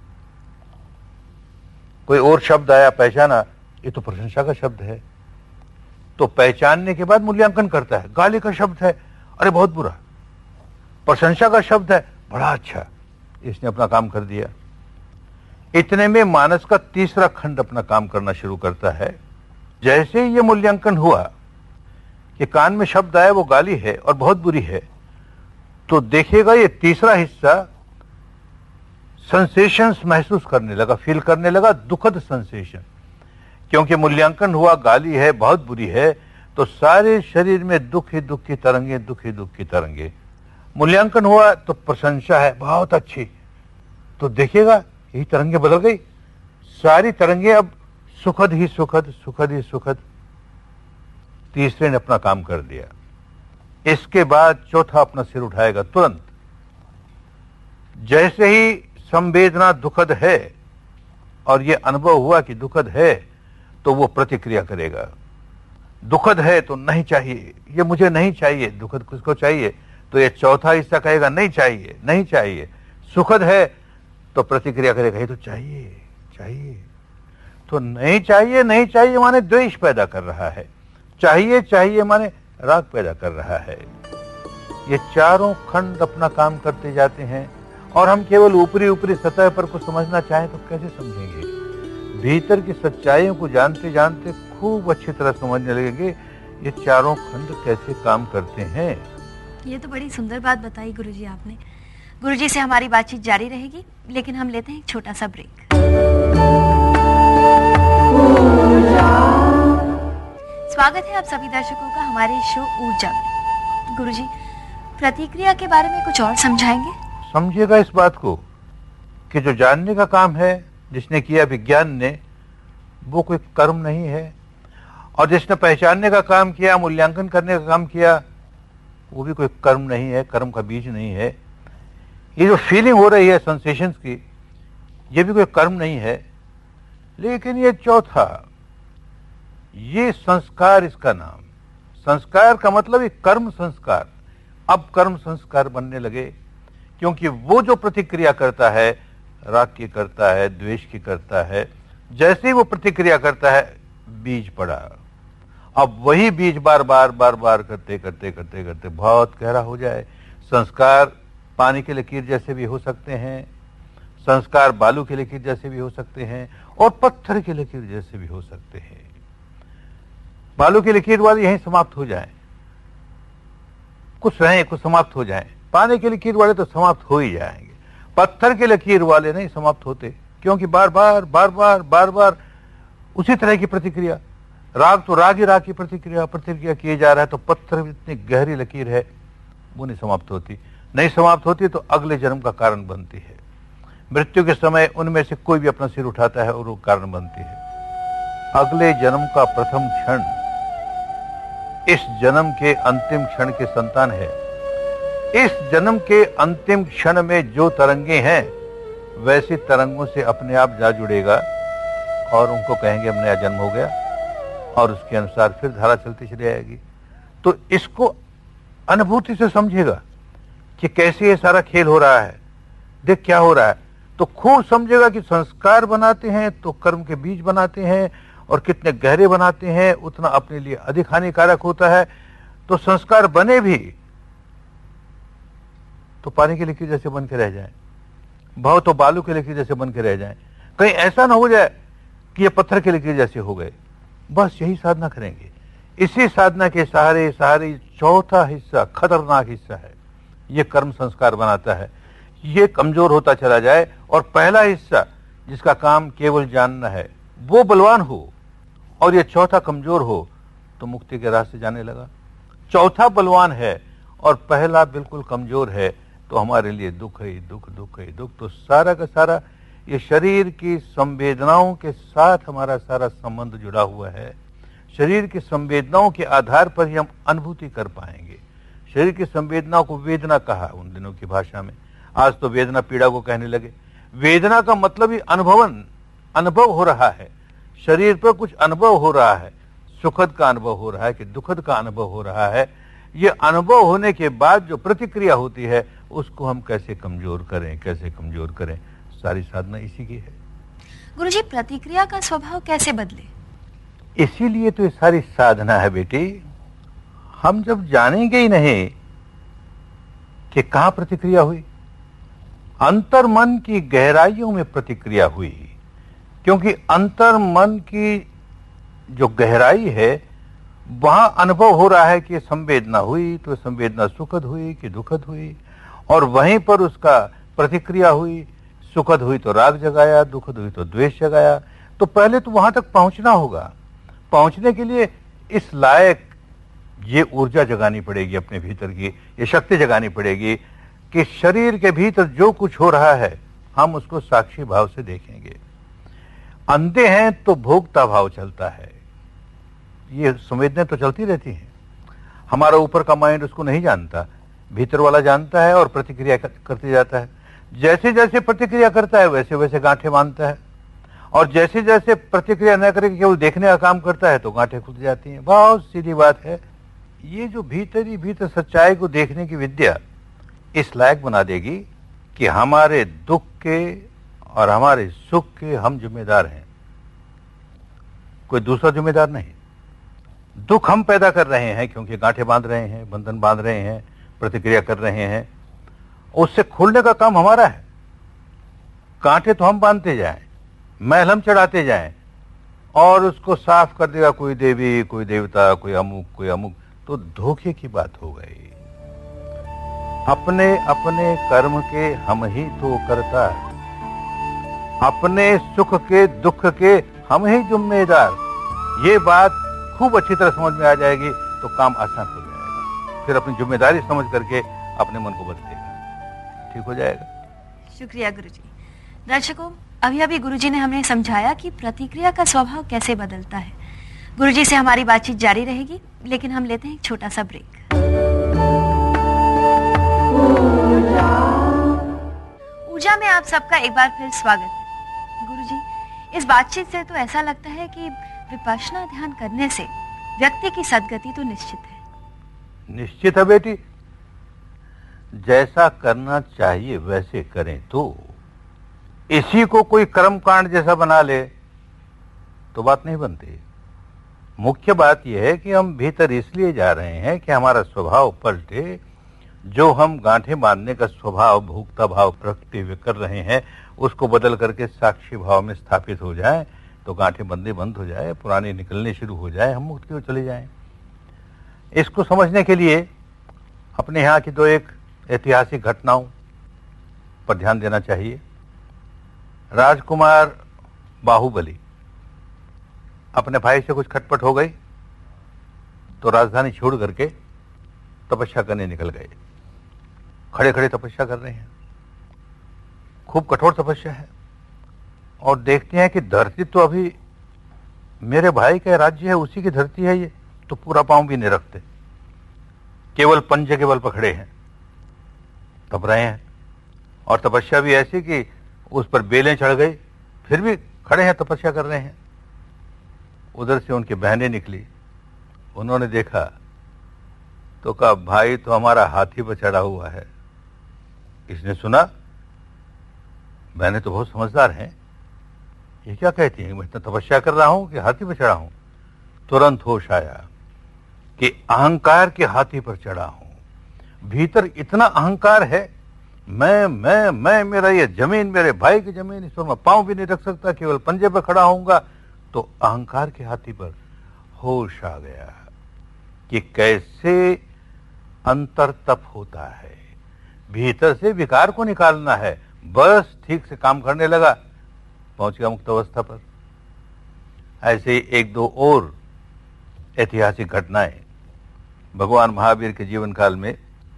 कोई और शब्द आया, पहचाना ये तो प्रशंसा का शब्द है। तो पहचानने के बाद मूल्यांकन करता है। गाली का शब्द है, अरे बहुत बुरा। प्रशंसा का शब्द है, बड़ा अच्छा। इसने अपना काम कर दिया। इतने में मानस का तीसरा खंड अपना काम करना शुरू करता है। जैसे ही ये मूल्यांकन हुआ कि कान में शब्द आया वो गाली है और बहुत बुरी है, तो देखेगा ये तीसरा हिस्सा सेंसेशंस महसूस करने लगा, फील करने लगा, दुखद सेंसेशन। क्योंकि मूल्यांकन हुआ गाली है, बहुत बुरी है, तो सारे शरीर में दुख ही दुख की तरंगे, दुख ही दुख की तरंगे। मूल्यांकन हुआ तो प्रशंसा है, बहुत अच्छी, तो देखेगा यही तरंगे बदल गई। सारी तरंगे अब सुखद ही सुखद, सुखद ही सुखद। तीसरे ने अपना काम कर दिया। इसके बाद चौथा अपना सिर उठाएगा तुरंत। जैसे ही संवेदना दुखद है और यह अनुभव हुआ कि दुखद है, तो वो प्रतिक्रिया करेगा। दुखद है तो नहीं चाहिए, ये मुझे नहीं चाहिए। दुखद किसको चाहिए? तो ये चौथा हिस्सा कहेगा नहीं चाहिए, नहीं चाहिए। सुखद है तो प्रतिक्रिया करेगा ये तो चाहिए, चाहिए। तो नहीं चाहिए, नहीं चाहिए माने द्वेष पैदा कर रहा है। चाहिए, चाहिए माने राग पैदा कर रहा है। ये चारों खंड अपना काम करते जाते हैं और हम केवल ऊपरी ऊपरी सतह पर कुछ समझना चाहें तो कैसे समझेंगे? भीतर की सच्चाइयों को जानते जानते खूब अच्छी तरह समझने लगेंगे ये चारों खंड कैसे काम करते हैं। ये तो बड़ी सुंदर बात बताई गुरुजी आपने। गुरुजी से हमारी बातचीत जारी रहेगी, लेकिन हम लेते हैं एक छोटा सा ब्रेक। स्वागत है आप सभी दर्शकों का हमारे शो ऊर्जा में। गुरुजी, प्रतिक्रिया के बारे में कुछ और समझाएंगे? समझिएगा इस बात को कि जो जानने का काम है जिसने किया विज्ञान ने, वो कोई कर्म नहीं है, और जिसने पहचानने का काम किया, मूल्यांकन करने का काम किया, वो भी कोई कर्म नहीं है, कर्म का बीज नहीं है। ये जो फीलिंग हो रही है सेंसेशंस की, ये भी कोई कर्म नहीं है। लेकिन ये चौथा, ये संस्कार, इसका नाम संस्कार का मतलब ये कर्म संस्कार। अब कर्म संस्कार बनने लगे, क्योंकि वो जो प्रतिक्रिया करता है, राग की करता है, द्वेष की करता है, जैसे ही वो प्रतिक्रिया करता है बीज पड़ा। अब वही बीज बार बार बार बार करते करते करते करते बहुत गहरा हो जाए। संस्कार पानी के लकीर जैसे भी हो सकते हैं, संस्कार बालू के लकीर जैसे भी हो सकते हैं, और पत्थर के लकीर जैसे भी हो सकते हैं। बालू की लकीर वाली यहीं समाप्त हो जाए कुछ रहें, कुछ समाप्त हो जाएं। पानी के लकीर वाले तो समाप्त हो ही जाएंगे, पत्थर के लकीर वाले नहीं समाप्त होते, क्योंकि बार बार बार बार बार बार उसी तरह की प्रतिक्रिया। राग तो राग ही राग की प्रतिक्रिया प्रतिक्रिया किए जा रहा है, तो पत्थर में इतनी गहरी लकीर है, वो नहीं समाप्त होती। नहीं समाप्त होती तो अगले जन्म का कारण बनती है। मृत्यु के समय उनमें से कोई भी अपना सिर उठाता है और वो कारण बनती है। अगले जन्म का प्रथम क्षण इस जन्म के अंतिम क्षण के संतान है। इस जन्म के अंतिम क्षण में जो तरंगे हैं, वैसी तरंगों से अपने आप जा जुड़ेगा और उनको कहेंगे अब नया जन्म हो गया, और उसके अनुसार फिर धारा चलती चली जाएगी। तो इसको अनुभूति से समझेगा कि कैसे ये सारा खेल हो रहा है, देख क्या हो रहा है, तो खूब समझेगा कि संस्कार बनाते हैं तो कर्म के बीज बनाते हैं, और कितने गहरे बनाते हैं उतना अपने लिए अधिक हानिकारक होता है। तो संस्कार बने भी तो पानी के लकीर जैसे बन के रह जाए, भाव तो बालू के लकीर जैसे बन के रह जाए। कहीं ऐसा ना हो जाए कि ये पत्थर के लकीर जैसे हो गए। बस यही साधना करेंगे। इसी साधना के सहारे सहारे चौथा हिस्सा खतरनाक हिस्सा है, ये कर्म संस्कार बनाता है। ये कमजोर होता चला जाए और पहला हिस्सा जिसका काम केवल जानना है वो बलवान हो, और ये चौथा कमजोर हो, तो मुक्ति के रास्ते जाने लगा। चौथा बलवान है और पहला बिल्कुल कमजोर है, तो हमारे लिए दुख है दुख, दुख है दुख। तो सारा का सारा ये शरीर की संवेदनाओं के साथ हमारा सारा संबंध जुड़ा हुआ है। शरीर की संवेदनाओं के आधार पर ही हम अनुभूति कर पाएंगे। शरीर की संवेदनाओं को वेदना कहा उन दिनों की भाषा में, आज तो वेदना पीड़ा को कहने लगे। वेदना का मतलब ही अनुभवन, अनुभव हो रहा है, शरीर पर कुछ अनुभव हो रहा है, सुखद का अनुभव हो रहा है कि दुखद का अनुभव हो रहा है। ये अनुभव होने के बाद जो प्रतिक्रिया होती है उसको हम कैसे कमजोर करें, कैसे कमजोर करें, सारी साधना इसी की है। गुरुजी, प्रतिक्रिया का स्वभाव कैसे बदले? इसीलिए तो ये सारी साधना है बेटी। हम जब जानेंगे ही नहीं कि कहां प्रतिक्रिया हुई, अंतर मन की गहराइयों में प्रतिक्रिया हुई, क्योंकि अंतर मन की जो गहराई है वहां अनुभव हो रहा है कि संवेदना हुई तो संवेदना सुखद हुई कि दुखद हुई, और वहीं पर उसका प्रतिक्रिया हुई, सुखद हुई तो राग जगाया, दुखद हुई तो द्वेष जगाया। तो पहले तो वहां तक पहुंचना होगा। पहुंचने के लिए इस लायक ये ऊर्जा जगानी पड़ेगी, अपने भीतर की ये शक्ति जगानी पड़ेगी कि शरीर के भीतर जो कुछ हो रहा है हम उसको साक्षी भाव से देखेंगे। अंधे हैं तो भोगता भाव चलता है, ये संवेदनाएं तो चलती रहती हैं। हमारा ऊपर का माइंड उसको नहीं जानता, भीतर वाला जानता है और प्रतिक्रिया करते जाता है। जैसे जैसे प्रतिक्रिया करता है वैसे वैसे गांठें बांधता है, और जैसे जैसे प्रतिक्रिया न करके केवल देखने का काम करता है तो गांठें खुल जाती हैं। बहुत सीधी बात है। ये जो भीतर ही भीतर सच्चाई को देखने की विद्या इस लायक बना देगी कि हमारे दुख के और हमारे सुख के हम जिम्मेदार हैं, कोई दूसरा जिम्मेदार नहीं। दुख हम पैदा कर रहे हैं क्योंकि गांठें बांध रहे हैं, बंधन बांध रहे हैं, प्रतिक्रिया कर रहे हैं। उससे खुलने का काम हमारा है। कांटे तो हम बांधते जाएं, मैल हम चढ़ाते जाएं, और उसको साफ कर देगा कोई देवी, कोई देवता, कोई अमुक, कोई अमुक। तो धोखे की बात हो गई। अपने अपने कर्म के हम ही तो करता है, अपने सुख के दुख के हम ही जिम्मेदार। ये बात खूब अच्छी तरह समझ में आ जाएगी तो काम आसान हो जाएगा। फिर अपनी जिम्मेदारी समझ करके अपने मन को बदलेगा, ठीक हो जाएगा। शुक्रिया गुरुजी। दर्शकों, अभी अभी गुरुजी ने हमें समझाया कि प्रतिक्रिया का स्वभाव कैसे बदलता है। गुरुजी से हमारी बातचीत जारी रहेगी, लेकिन हम लेते हैं एक छोटा सा ब्रेक। ऊर्जा में आप सबका एक बार फिर स्वागत है। गुरुजी, इस बातचीत से तो ऐसा लगता है कि विपश्यना ध्यान करने से व्यक्ति की सद्गति तो निश्चित है। निश्चित है बेटी, जैसा करना चाहिए वैसे करें। तो इसी को कोई कर्म कांड जैसा बना ले तो बात नहीं बनती। मुख्य बात यह है कि हम भीतर इसलिए जा रहे हैं कि हमारा स्वभाव पलटे। जो हम गांठें बांधने का स्वभाव, भोक्ता भाव प्रकटे हुए कर रहे हैं, उसको बदल करके साक्षी भाव में स्थापित हो जाए तो गांठें बंदे बंद हो जाए, पुरानी निकलने शुरू हो जाए, हम मुक्त की ओर चले जाएं। इसको समझने के लिए अपने यहाँ की दो एक ऐतिहासिक घटनाओं पर ध्यान देना चाहिए। राजकुमार बाहुबली अपने भाई से कुछ खटपट हो गई तो राजधानी छोड़ करके तपस्या करने निकल गए। खड़े खड़े तपस्या कर रहे हैं, खूब कठोर तपस्या है, और देखते हैं कि धरती तो अभी मेरे भाई का राज्य है, उसी की धरती है, ये तो पूरा पांव भी नहीं रखते, केवल पंजे के बल पकड़े हैं, तप रहे हैं। और तपस्या भी ऐसी कि उस पर बेलें चढ़ गई, फिर भी खड़े हैं, तपस्या कर रहे हैं। उधर से उनकी बहनें निकली, उन्होंने देखा तो कहा, भाई तो हमारा हाथी पर चढ़ा हुआ है। इसने सुना, बहनें तो बहुत समझदार हैं, ये क्या कहती हैं, मैं इतना तपस्या कर रहा हूं कि हाथी पर चढ़ा हूं। तुरंत होश आया कि अहंकार के हाथी पर चढ़ा हूं, भीतर इतना अहंकार है, मैं मैं मैं मेरा ये जमीन मेरे भाई की जमीन, इस पर मैं पांव भी नहीं रख सकता, केवल पंजे पर खड़ा होऊंगा। तो अहंकार के हाथी पर होश आ गया कि कैसे अंतर तप होता है, भीतर से विकार को निकालना है, बस ठीक से काम करने लगा, पहुंच गया मुक्त अवस्था पर। ऐसे ही एक दो और ऐतिहासिक घटनाएं। भगवान महावीर के जीवन काल में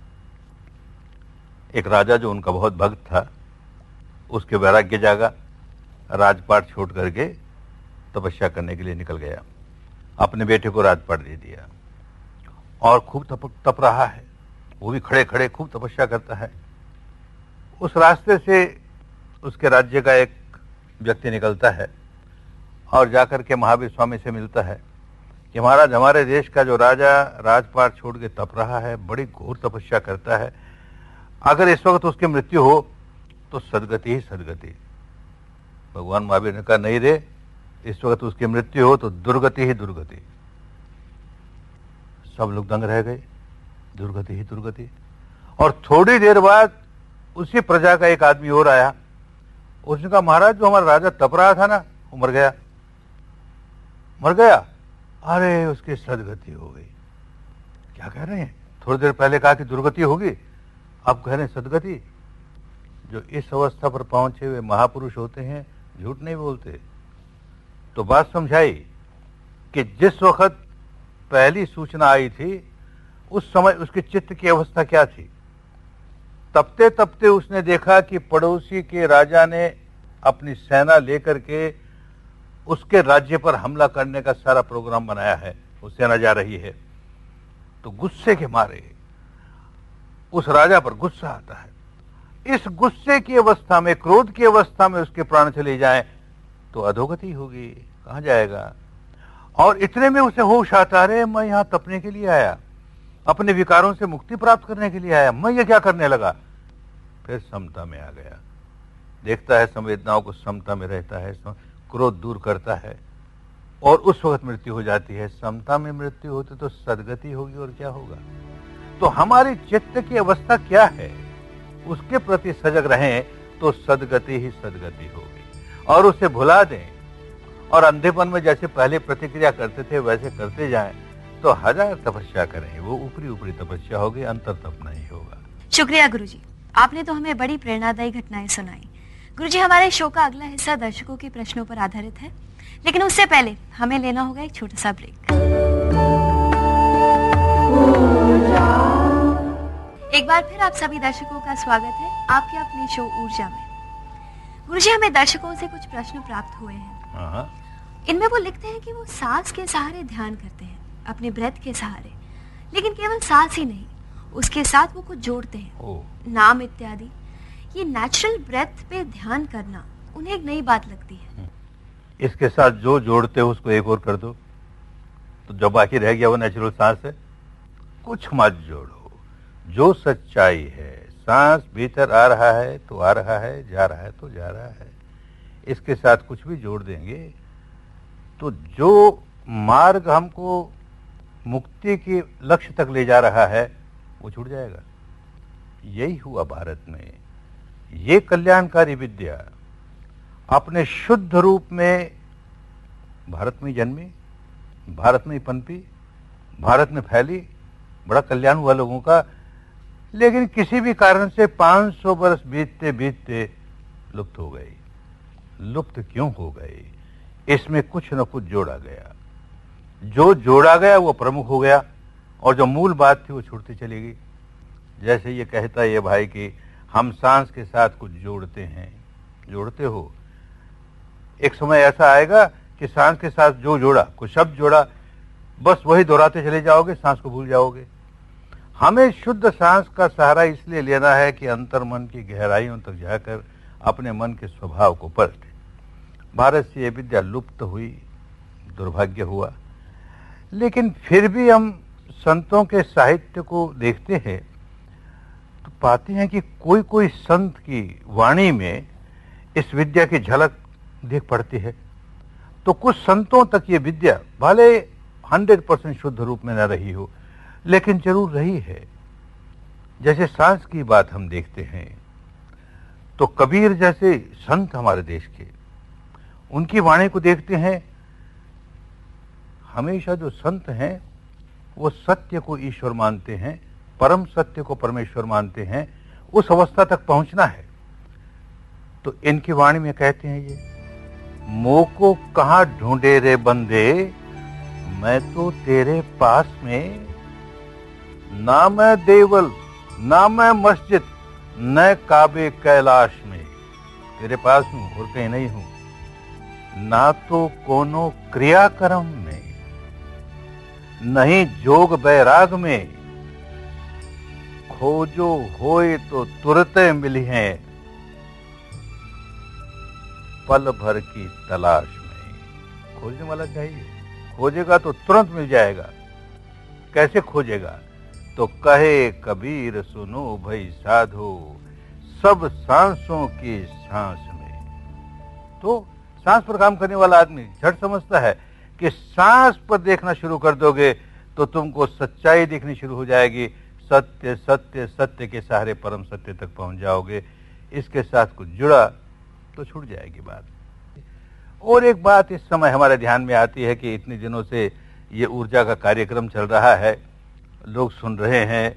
एक राजा जो उनका बहुत भक्त था, उसके वैराग्य जागा, राजपाट छोड़ करके तपस्या करने के लिए निकल गया, अपने बेटे को राजपाट दे दिया और खूब तप तप रहा है, वो भी खड़े खड़े खूब तपस्या करता है। उस रास्ते से उसके राज्य का एक व्यक्ति निकलता है और जाकर के महावीर स्वामी से मिलता है कि महाराज, हमारे देश का जो राजा राजपाट छोड़ के तप रहा है, बड़ी घोर तपस्या करता है, अगर इस वक्त उसकी मृत्यु हो तो सदगति ही सदगति। भगवान महावीर ने कहा, नहीं रे, इस वक्त उसकी मृत्यु हो तो दुर्गति ही दुर्गति। सब लोग दंग रह गए, दुर्गति ही दुर्गति। और थोड़ी देर बाद उसी प्रजा का एक आदमी और आया, उसने कहा, महाराज जो हमारा राजा तप रहा था ना, वो मर गया। मर गया? अरे उसकी सदगति हो गई। क्या कह रहे हैं? थोड़ी देर पहले कहा कि दुर्गति होगी, अब कह रहे हैं सदगति। जो इस अवस्था पर पहुंचे हुए महापुरुष होते हैं, झूठ नहीं बोलते। तो बात समझाई कि जिस वक्त पहली सूचना आई थी, उस समय उसके चित्त की अवस्था क्या थी। तपते तपते उसने देखा कि पड़ोसी के राजा ने अपनी सेना लेकर के उसके राज्य पर हमला करने का सारा प्रोग्राम बनाया है, वो सेना जा रही है। तो गुस्से के मारे उस राजा पर गुस्सा आता है। इस गुस्से की अवस्था में, क्रोध की अवस्था में उसके प्राण चले जाएं तो अधोगति होगी, कहां जाएगा। और इतने में उसे होश आता, अरे मैं यहां तपने के लिए आया, अपने विकारों से मुक्ति प्राप्त करने के लिए आया, मैं ये क्या करने लगा। फिर समता में आ गया, देखता है संवेदनाओं को समता में रहता है, क्रोध दूर करता है, और उस वक्त मृत्यु हो जाती है। समता में मृत्यु होती तो सदगति होगी, और क्या होगा। तो हमारी चित्त की अवस्था क्या है, उसके प्रति सजग रहें तो सदगति ही सदगति होगी। और उसे भुला दें और अंधेपन में जैसे पहले प्रतिक्रिया करते थे वैसे करते जाएं तो हजार तपस्या करें, वो ऊपरी ऊपरी तपस्या होगी, अंतर तप नहीं होगा। शुक्रिया गुरुजी, आपने तो हमें बड़ी प्रेरणादायी घटनाएं सुनाई। गुरुजी, हमारे शो का अगला हिस्सा दर्शकों के प्रश्नों पर आधारित है, लेकिन उससे पहले हमें लेना होगा एक छोटा सा ब्रेक। एक बार फिर आप सभी दर्शकों का स्वागत है आपके अपने शो ऊर्जा में। गुरुजी, हमें दर्शकों से कुछ प्रश्न प्राप्त हुए हैं। इनमें वो लिखते हैं कि वो सांस के सहारे ध्यान करते हैं, अपने ब्रेथ के सहारे, लेकिन केवल सांस ही नहीं, उसके साथ वो कुछ जोड़ते हैं, नाम इत्यादि। ये नेचुरल ब्रेथ पे ध्यान करना उन्हें एक नई बात लगती है। इसके साथ जो जोड़ते हो उसको एक और कर दो, तो जो बाकी रह गया वो नेचुरल सांस है। कुछ मत जोड़ो, जो सच्चाई है, सांस भीतर आ रहा है तो आ रहा है, जा रहा है तो जा रहा है। इसके साथ कुछ भी जोड़ देंगे तो जो मार्ग हमको मुक्ति के लक्ष्य तक ले जा रहा है वो छूट जाएगा। यही हुआ भारत में। ये कल्याणकारी विद्या अपने शुद्ध रूप में भारत में जन्मी, भारत में पनपी, भारत में फैली, बड़ा कल्याण हुआ लोगों का। लेकिन किसी भी कारण से पाँच सौ वर्ष बीतते बीतते लुप्त हो गई। लुप्त क्यों हो गई? इसमें कुछ न कुछ जोड़ा गया। जो जोड़ा गया वो प्रमुख हो गया और जो मूल बात थी वो छूटती चली गई। जैसे ये कहता है ये भाई कि हम सांस के साथ कुछ जोड़ते हैं। जोड़ते हो, एक समय ऐसा आएगा कि सांस के साथ जो जोड़ा, कुछ शब्द जोड़ा, बस वही दोहराते चले जाओगे, सांस को भूल जाओगे। हमें शुद्ध सांस का सहारा इसलिए लेना है कि अंतर मन की गहराइयों तक जाकर अपने मन के स्वभाव को परखें। भारत से ये विद्या लुप्त हुई, दुर्भाग्य हुआ। लेकिन फिर भी हम संतों के साहित्य को देखते हैं तो पाते हैं कि कोई कोई संत की वाणी में इस विद्या की झलक देख पड़ती है। तो कुछ संतों तक ये विद्या भले हंड्रेड परसेंट शुद्ध रूप में न रही हो, लेकिन जरूर रही है। जैसे सांस की बात हम देखते हैं तो कबीर जैसे संत हमारे देश के, उनकी वाणी को देखते हैं। हमेशा जो संत हैं वो सत्य को ईश्वर मानते हैं, परम सत्य को परमेश्वर मानते हैं। उस अवस्था तक पहुंचना है। तो इनकी वाणी में कहते हैं ये, मोह को कहां ढूंढे रे बंदे, मैं तो तेरे पास में। ना मैं देवल, ना मैं मस्जिद, न काबे कैलाश में। तेरे पास हूं और कहीं नहीं हूं। ना तो कोनो क्रियाक्रम में, नहीं जोग बैराग में। खोजो होए तो तुरंत मिली हैं, पल भर की तलाश में। खोजने वाला चाहिए, खोजेगा तो तुरंत मिल जाएगा। कैसे खोजेगा? तो कहे कबीर सुनो भई साधो, सब सांसों की सांस में। तो सांस पर काम करने वाला आदमी झट समझता है कि सांस पर देखना शुरू कर दोगे तो तुमको सच्चाई दिखनी शुरू हो जाएगी। सत्य सत्य सत्य के सहारे परम सत्य तक पहुंच जाओगे। इसके साथ कुछ जुड़ा तो छूट जाएगी बात। और एक बात इस समय हमारे ध्यान में आती है कि इतने दिनों से ये ऊर्जा का कार्यक्रम चल रहा है, लोग सुन रहे हैं।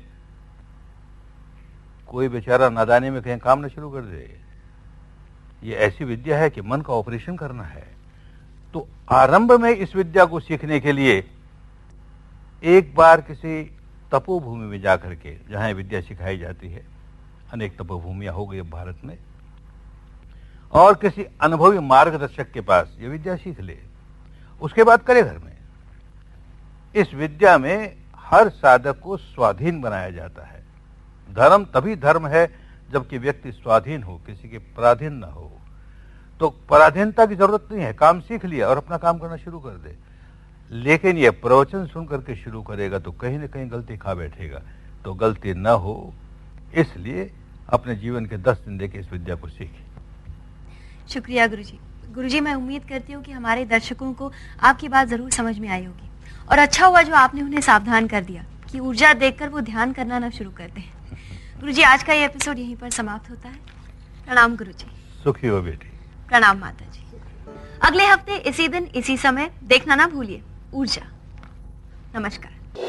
कोई बेचारा नादानी में कहीं काम न शुरू कर दे। ये ऐसी विद्या है कि मन का ऑपरेशन करना है। तो आरंभ में इस विद्या को सीखने के लिए एक बार किसी तपोभूमि में जाकर के, जहां ये विद्या सिखाई जाती है, अनेक तपोभूमियां हो गई भारत में, और किसी अनुभवी मार्गदर्शक के पास ये विद्या सीख ले। उसके बाद करे घर में। इस विद्या में हर साधक को स्वाधीन बनाया जाता है। धर्म तभी धर्म है जबकि व्यक्ति स्वाधीन हो, किसी के पराधीन न हो। तो पराधीनता की जरूरत नहीं है। काम सीख लिया और अपना काम करना शुरू कर दे। लेकिन यह प्रवचन सुन करके शुरू करेगा तो कहीं ना कहीं गलती खा बैठेगा। तो गलती न हो, इसलिए अपने जीवन के दस दिन देके इस विद्या को सीखे। शुक्रिया गुरुजी। गुरुजी, मैं उम्मीद करती हूँ कि हमारे दर्शकों को आपकी बात जरूर समझ में आई होगी। और अच्छा हुआ जो आपने उन्हें सावधान कर दिया कि ऊर्जा देखकर वो ध्यान करना ना शुरू कर दें। गुरुजी, आज का ये एपिसोड यहीं पर समाप्त होता है। प्रणाम गुरुजी। सुखी हो बेटी। प्रणाम माता जी। अगले हफ्ते इसी दिन इसी समय देखना ना भूलिए ऊर्जा। नमस्कार।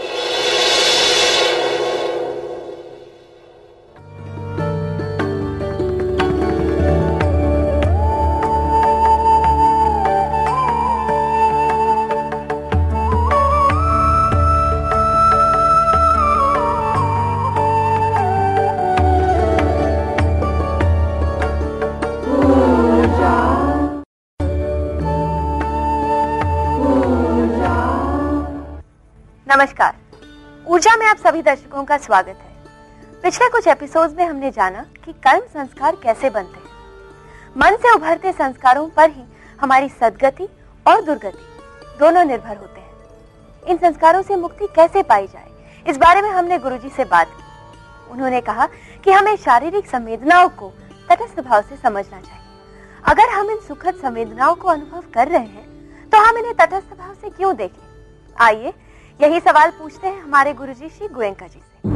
नमस्कार। ऊर्जा में आप सभी दर्शकों का स्वागत है। पिछले कुछ एपिसोड्स में हमने जाना कि कर्म संस्कार कैसे बनते हैं। मन से उभरते संस्कारों पर ही हमारी सद्गति और दुर्गति दोनों निर्भर होते हैं। इन संस्कारों से मुक्ति कैसे पाई जाए, इस बारे में हमने गुरुजी से बात की। उन्होंने कहा कि हमें शारीरिक संवेदनाओं को तटस्थ भाव से समझना चाहिए। अगर हम इन सुखद संवेदनाओं को अनुभव कर रहे हैं तो हम इन्हें तटस्थ भाव से क्यों देखें? आइए यही सवाल पूछते हैं हमारे गुरुजी श्री गोयनका जी से।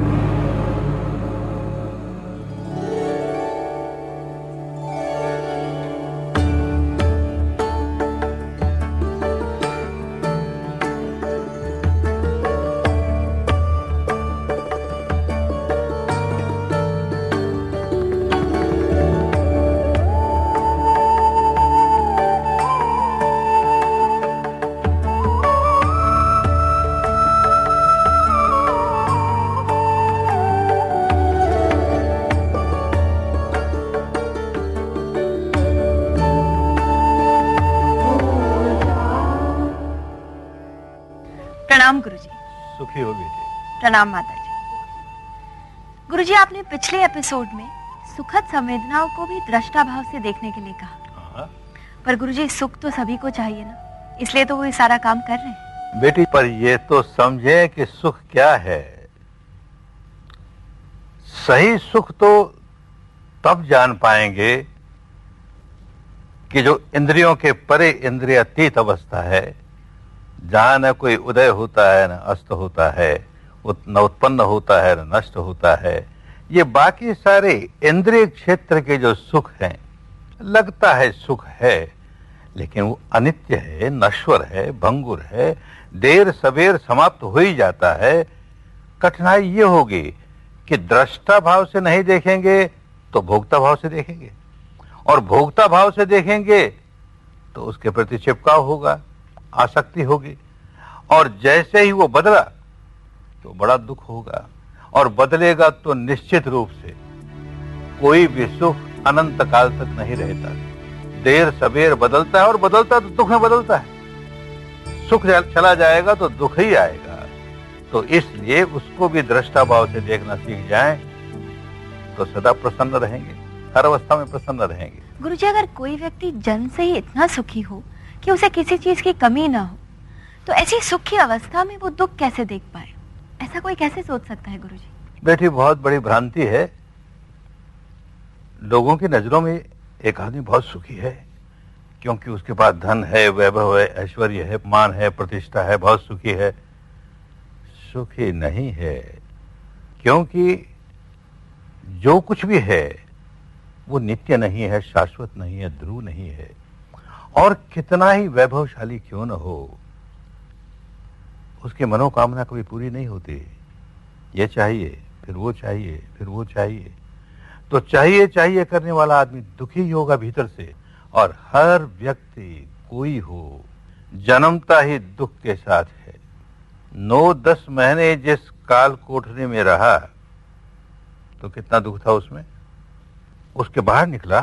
प्रणाम गुरुजी। सुखी हो बेटी। प्रणाम माता जी। गुरुजी, आपने पिछले एपिसोड में सुखद संवेदनाओं को भी दृष्टा भाव से देखने के लिए कहा। हाँ। पर गुरुजी, सुख तो सभी को चाहिए ना, इसलिए तो वो ये सारा काम कर रहे हैं। बेटी, पर ये तो समझे कि सुख क्या है। सही सुख तो तब जान पाएंगे कि जो इंद्रियों के परे इंद्रियातीत अवस्था है, जहां न कोई उदय होता है, न अस्त होता है, न उत्पन्न होता है, न नष्ट होता है। ये बाकी सारे इंद्रिय क्षेत्र के जो सुख हैं, लगता है सुख है, लेकिन वो अनित्य है, नश्वर है, भंगुर है, देर सवेर समाप्त हो ही जाता है। कठिनाई ये होगी कि दृष्टा भाव से नहीं देखेंगे तो भोक्ता भाव से देखेंगे, और भोक्ता भाव से देखेंगे तो उसके प्रति चिपकाव होगा, आसक्ति होगी, और जैसे ही वो बदला तो बड़ा दुख होगा, और बदलेगा तो निश्चित रूप से कोई भी सुख अनंत काल तक नहीं रहता, देर सवेर बदलता है, और बदलता तो दुख में बदलता है। सुख चला जाएगा तो दुख ही आएगा। तो इसलिए उसको भी दृष्टा भाव से देखना सीख जाएं तो सदा प्रसन्न रहेंगे, हर अवस्था में प्रसन्न रहेंगे। गुरुजी, अगर कोई व्यक्ति जन्म से ही इतना सुखी हो कि उसे किसी चीज की कमी ना हो, तो ऐसी सुखी अवस्था में वो दुख कैसे देख पाए? ऐसा कोई कैसे सोच सकता है गुरुजी? बेटी, बहुत बड़ी भ्रांति है। लोगों की नजरों में एक आदमी बहुत सुखी है क्योंकि उसके पास धन है, वैभव है, ऐश्वर्य है, मान है, प्रतिष्ठा है, बहुत सुखी है। सुखी नहीं है, क्योंकि जो कुछ भी है वो नित्य नहीं है, शाश्वत नहीं है, ध्रुव नहीं है। और कितना ही वैभवशाली क्यों न हो, उसकी मनोकामना कभी पूरी नहीं होती। ये चाहिए, फिर वो चाहिए, फिर वो चाहिए। तो चाहिए चाहिए करने वाला आदमी दुखी ही होगा भीतर से। और हर व्यक्ति कोई हो, जन्मता ही दुख के साथ है। नौ दस महीने जिस काल कोठरी में रहा तो कितना दुख था उसमें, उसके बाहर निकला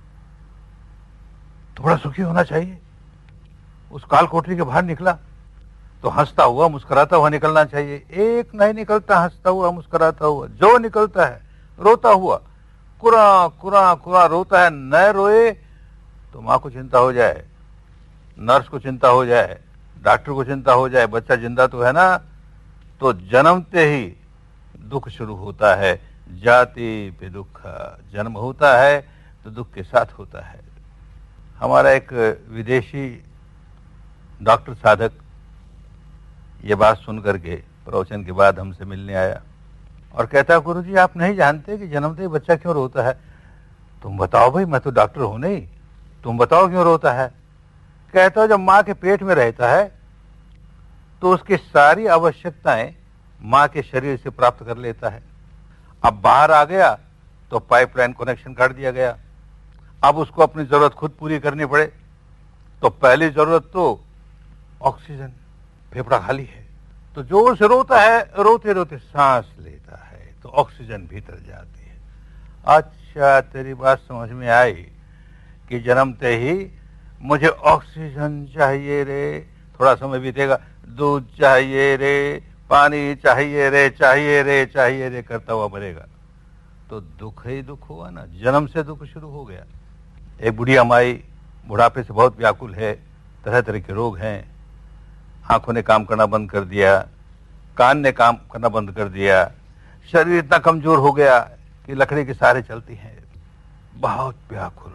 तो बड़ा सुखी होना चाहिए। उस काल कोठरी के बाहर निकला तो हंसता हुआ, मुस्कुराता हुआ निकलना चाहिए। एक नहीं निकलता हंसता हुआ, मुस्कुराता हुआ, जो निकलता है रोता हुआ, कुरा कुरा कुरा रोता है। न रोए तो माँ को चिंता हो जाए, नर्स को चिंता हो जाए, डॉक्टर को चिंता हो जाए, बच्चा जिंदा तो है ना। तो जन्मते ही दुख शुरू होता है। जाति पे दुख, जन्म होता है तो दुख के साथ होता है। हमारा एक विदेशी डॉक्टर साधक ये बात सुन करके प्रवचन के बाद हमसे मिलने आया और कहता, गुरुजी आप नहीं जानते कि जन्मते ही बच्चा क्यों रोता है? तुम बताओ भाई, मैं तो डॉक्टर हूं नहीं, तुम बताओ क्यों रोता है? कहता, जब माँ के पेट में रहता है तो उसकी सारी आवश्यकताएं माँ के शरीर से प्राप्त कर लेता है। अब बाहर आ गया तो पाइपलाइन कनेक्शन काट दिया गया। अब उसको अपनी जरूरत खुद पूरी करनी पड़े तो पहली जरूरत तो ऑक्सीजन, फेफड़ा खाली है तो जोर से रोता है, रोते रोते सांस लेता है तो ऑक्सीजन भीतर जाती है। अच्छा, तेरी बात समझ में आई कि जन्मते ही मुझे ऑक्सीजन चाहिए रे, थोड़ा समय बीतेगा, दूध चाहिए रे, पानी चाहिए रे, चाहिए रे, चाहिए रे करता हुआ मरेगा तो दुख ही दुख हुआ ना, जन्म से दुख शुरू हो गया। एक बुढ़िया माई बुढ़ापे से बहुत व्याकुल है, तरह तरह के रोग हैं, आंखों ने काम करना बंद कर दिया, कान ने काम करना बंद कर दिया, शरीर इतना कमजोर हो गया कि लकड़ी के सहारे चलती है, बहुत व्याकुल।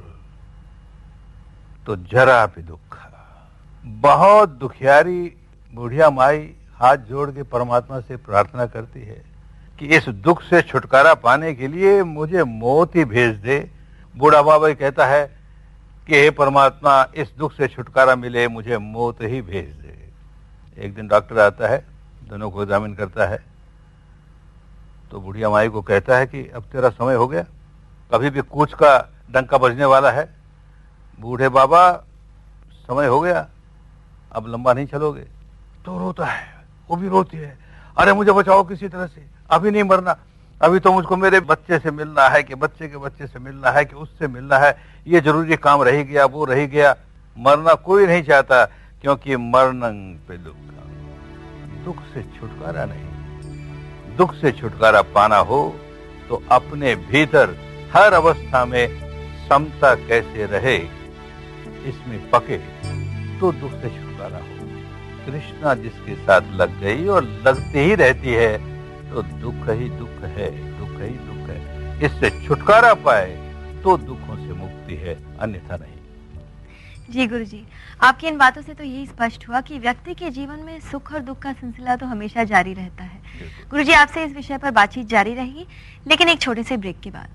तो जरा भी दुख, बहुत दुखियारी बुढ़िया माई हाथ जोड़ के परमात्मा से प्रार्थना करती है कि इस दुख से छुटकारा पाने के लिए मुझे मौत ही भेज दे। बूढ़ा बाबा कहता है कि हे परमात्मा, इस दुख से छुटकारा मिले मुझे मौत ही भेज दे। एक दिन डॉक्टर आता है, दोनों को एग्जामिन करता है तो बुढ़िया माई को कहता है कि अब तेरा समय हो गया, कभी भी कूच का डंका बजने वाला है। बूढ़े बाबा, समय हो गया, अब लंबा नहीं चलोगे। तो रोता है, वो भी रोती है, अरे मुझे बचाओ किसी तरह से, अभी नहीं मरना, अभी तो मुझको मेरे बच्चे से मिलना है कि बच्चे के बच्चे से मिलना है कि उससे मिलना है, ये जरूरी काम रह गया, वो रह गया। मरना कोई नहीं चाहता क्योंकि मरणं पे दुख, दुख से छुटकारा नहीं। दुख से छुटकारा पाना हो तो अपने भीतर हर अवस्था में समता कैसे रहे इसमें पके तो दुख से छुटकारा हो। तृष्णा जिसके साथ लग गई और लगती ही रहती है तो दुख ही दुख है, दुख ही दुख है। इससे छुटकारा पाए तो दुखों से मुक्ति है, अन्यथा नहीं। जी गुरुजी, आपकी इन बातों से तो यही स्पष्ट हुआ कि व्यक्ति के जीवन में सुख और दुख का सिलसिला तो हमेशा जारी रहता है। गुरुजी, आपसे इस विषय पर बातचीत जारी रहेगी, लेकिन एक छोटे से ब्रेक के बाद।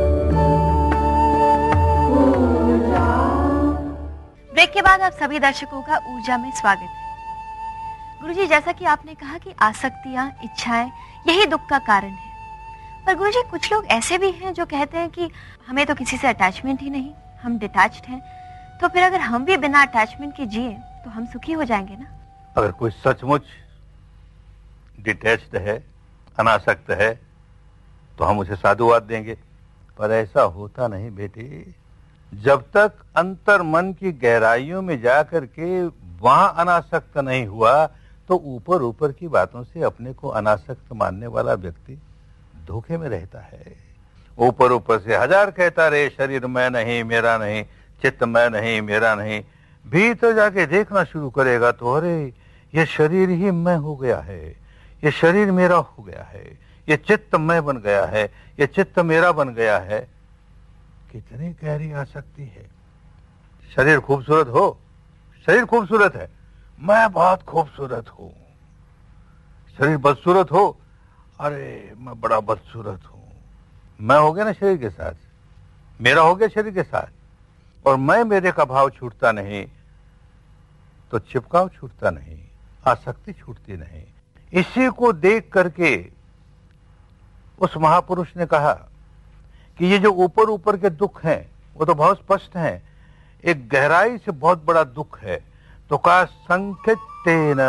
ब्रेक के बाद आप सभी दर्शकों का ऊर्जा में स्वागत है। गुरुजी, जैसा कि आपने कहा कि आसक्तियां, इच्छाएं यही दुख का कारण है, पर गुरुजी कुछ लोग ऐसे भी हैं जो कहते हैं कि हमें तो किसी से अटैचमेंट ही नहीं, हम डिटैच्ड हैं, तो फिर अगर हम भी बिना अटैचमेंट के जिए तो हम सुखी हो जाएंगे ना? अगर कोई सचमुच डिटैच्ड है, अनासक्त है, तो हम उसे साधुवाद देंगे, पर ऐसा होता नहीं बेटी। जब तक अंतर मन की गहराइयों में जाकर के वहां अनासक्त नहीं हुआ तो ऊपर ऊपर की बातों से अपने को अनासक्त मानने वाला व्यक्ति धोखे में रहता है। ऊपर ऊपर से हजार कहता रहे शरीर मैं नहीं, मेरा नहीं, चित्त मैं नहीं, मेरा नहीं, भीतर जाके देखना शुरू करेगा तो अरे ये शरीर ही मैं हो गया है, ये शरीर मेरा हो गया है, ये चित्त मैं बन गया है, ये चित्त मेरा बन गया है। कितनी गहरी आसक्ति है। शरीर खूबसूरत हो, शरीर खूबसूरत है, मैं बहुत खूबसूरत हूं। शरीर बदसूरत हो, अरे मैं बड़ा बदसूरत हूं। मैं हो गया ना शरीर के साथ, मेरा हो गया शरीर के साथ, और मैं मेरे का भाव छूटता नहीं तो चिपकाव छूटता नहीं, आसक्ति छूटती नहीं। इसी को देख करके उस महापुरुष ने कहा कि ये जो ऊपर ऊपर के दुख हैं वो तो बहुत स्पष्ट हैं, एक गहराई से बहुत बड़ा दुख है। तो का संखितेन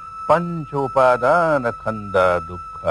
पंचोपादान खंदा दुख,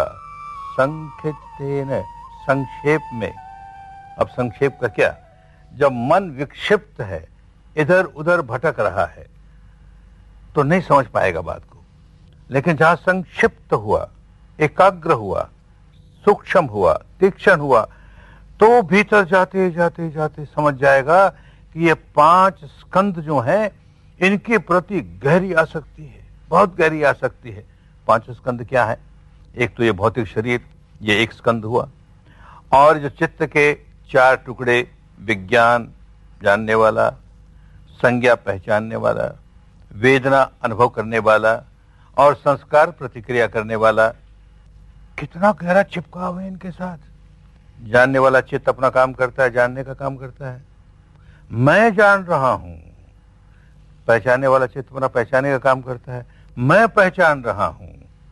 संखितेन संक्षेप में। अब संक्षेप का क्या, जब मन विक्षिप्त है, इधर उधर भटक रहा है तो नहीं समझ पाएगा बात को, लेकिन जहां संक्षिप्त हुआ, एकाग्र हुआ, सूक्ष्म हुआ, तीक्ष्ण हुआ, तो भीतर जाते जाते जाते समझ जाएगा कि ये पांच स्कंद जो हैं इनके प्रति गहरी आसक्ति है, बहुत गहरी आसक्ति है। पांच स्कंद क्या है? एक तो ये भौतिक शरीर, ये एक स्कंद हुआ, और जो चित्त के चार टुकड़े, विज्ञान जानने वाला, संज्ञा पहचानने वाला, वेदना अनुभव करने वाला, और संस्कार प्रतिक्रिया करने वाला, कितना गहरा चिपकाव है इनके साथ। जानने वाला चित्त अपना काम करता है, जानने का काम करता है, मैं जान रहा हूं। पहचानने वाला चित्त अपना पहचानने का काम करता है, मैं पहचान रहा हूं।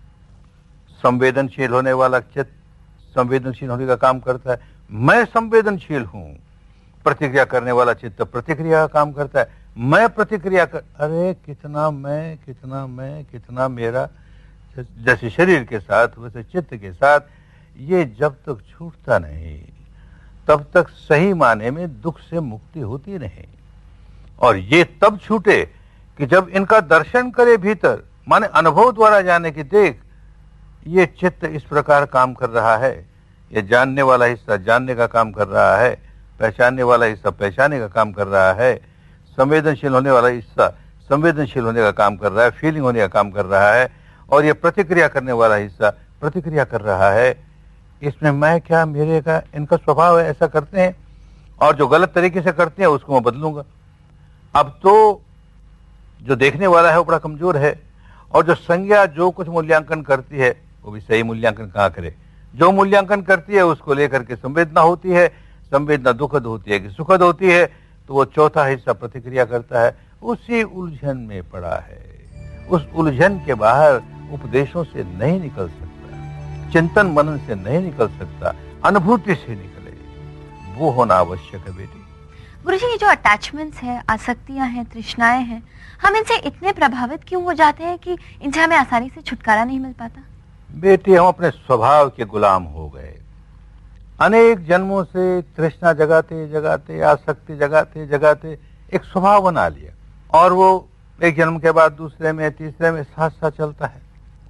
संवेदनशील होने वाला चित्त संवेदनशील होने का काम करता है, मैं संवेदनशील हूं। प्रतिक्रिया करने वाला चित्त प्रतिक्रिया का काम करता है, मैं प्रतिक्रिया कर। अरे कितना मैं, कितना मैं, कितना मेरा। जैसे शरीर के साथ वैसे चित्त के साथ, ये जब तक छूटता नहीं तब तक सही माने में दुख से मुक्ति होती नहीं। और ये तब छूटे कि जब इनका दर्शन करे भीतर, माने अनुभव द्वारा जाने की, देख ये चित्त इस प्रकार काम कर रहा है, ये जानने वाला हिस्सा जानने का काम कर रहा है, पहचानने वाला हिस्सा पहचानने का काम कर रहा है, संवेदनशील होने वाला हिस्सा संवेदनशील होने का काम कर रहा है, फीलिंग होने का काम कर रहा है, और ये प्रतिक्रिया करने वाला हिस्सा प्रतिक्रिया कर रहा है। इसमें मैं क्या, मेरे का, इनका स्वभाव है, ऐसा करते हैं, और जो गलत तरीके से करते हैं उसको मैं बदलूंगा। अब तो जो देखने वाला है वो बड़ा कमजोर है, और जो संज्ञा जो कुछ मूल्यांकन करती है वो भी सही मूल्यांकन कहाँ करे। जो मूल्यांकन करती है उसको लेकर के संवेदना होती है, संवेदना दुखद होती है कि सुखद होती है, तो वो चौथा हिस्सा प्रतिक्रिया करता है। उसी उलझन में पड़ा है, उस उलझन के बाहर उपदेशों से नहीं निकल सकता, चिंतन मनन से नहीं निकल सकता, अनुभूति से निकले, वो होना आवश्यक है बेटी। गुरुजी, ये जो अटैचमेंट्स हैं, आसक्तियां हैं, तृष्णाएं हैं, हम इनसे इतने प्रभावित क्यों हो जाते हैं कि इनसे हमें आसानी से छुटकारा नहीं मिल पाता? बेटी, हम अपने स्वभाव के गुलाम हो गए। अनेक जन्मों से तृष्णा जगाते जगाते, आसक्ति जगाते जगाते एक स्वभाव बना लिया, और वो एक जन्म के बाद दूसरे में, तीसरे में साथ साथ चलता है।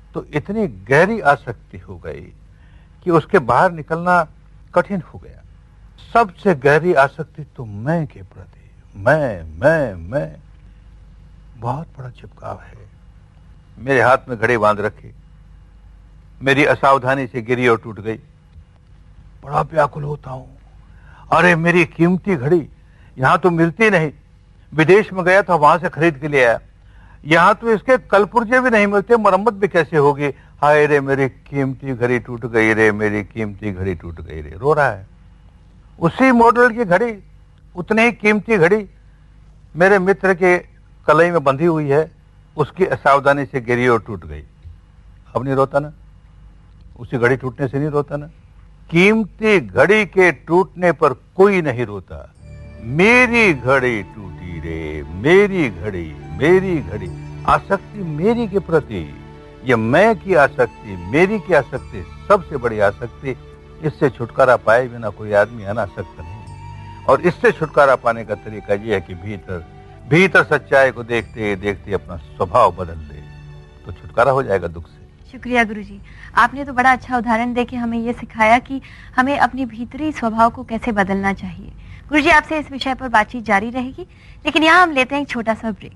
तो इतनी गहरी आसक्ति हो गई कि उसके बाहर निकलना कठिन हो गया। सबसे गहरी आसक्ति तो मैं के प्रति, मैं मैं मैं बहुत बड़ा चिपकाव है। मेरे हाथ में घड़ी बांध रखी, मेरी असावधानी से गिरी और टूट गई। बड़ा व्याकुल होता हूं, अरे मेरी कीमती घड़ी यहां तो मिलती नहीं, विदेश में गया था वहां से खरीद के ले आया, यहां तो इसके कलपुर्जे भी नहीं मिलते, मरम्मत भी कैसे होगी। हाय रे मेरी कीमती घड़ी टूट गई रे, मेरी कीमती घड़ी टूट गई रे, रो रहा है। उसी मॉडल की घड़ी, उतनी ही कीमती घड़ी मेरे मित्र के कलाई में बंधी हुई है, उसकी असावधानी से गिरी और टूट गई। अब नहीं रोता ना, उसी घड़ी टूटने से नहीं रोता ना। कीमती घड़ी के टूटने पर कोई नहीं रोता। मेरी घड़ी टूटी रे, मेरी घड़ी, मेरी घड़ी। आसक्ति मेरी के प्रति, ये मैं की आसक्ति, मेरी की आसक्ति सबसे बड़ी आसक्ति। इससे छुटकारा पाए बिना कोई आदमी अनासक्त नहीं। और इससे छुटकारा पाने का तरीका यह है कि भीतर भीतर सच्चाई को देखते देखते अपना स्वभाव बदल ले, तो छुटकारा हो जाएगा दुख से। शुक्रिया गुरुजी, आपने तो बड़ा अच्छा उदाहरण देके हमें ये सिखाया कि हमें अपने भीतरी स्वभाव को कैसे बदलना चाहिए। गुरुजी, आपसे इस विषय पर बातचीत जारी रहेगी, लेकिन यहाँ हम लेते हैं एक छोटा सा ब्रेक।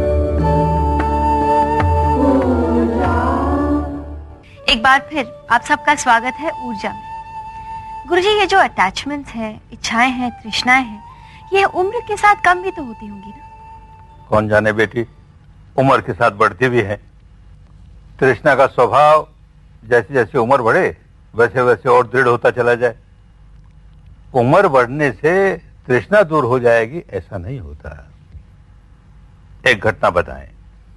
एक बार फिर आप सबका स्वागत है ऊर्जा में। गुरुजी, ये जो अटैचमेंट्स हैं, इच्छाएं हैं, तृष्णाएं हैं, ये उम्र के साथ कम भी तो होती होंगी ना? कौन जाने बेटी, उम्र के साथ बढ़ती भी है। तृष्णा का स्वभाव जैसे जैसे उम्र बढ़े वैसे वैसे और दृढ़ होता चला जाए। उम्र बढ़ने से तृष्णा दूर हो जाएगी ऐसा नहीं होता। एक घटना बताएं।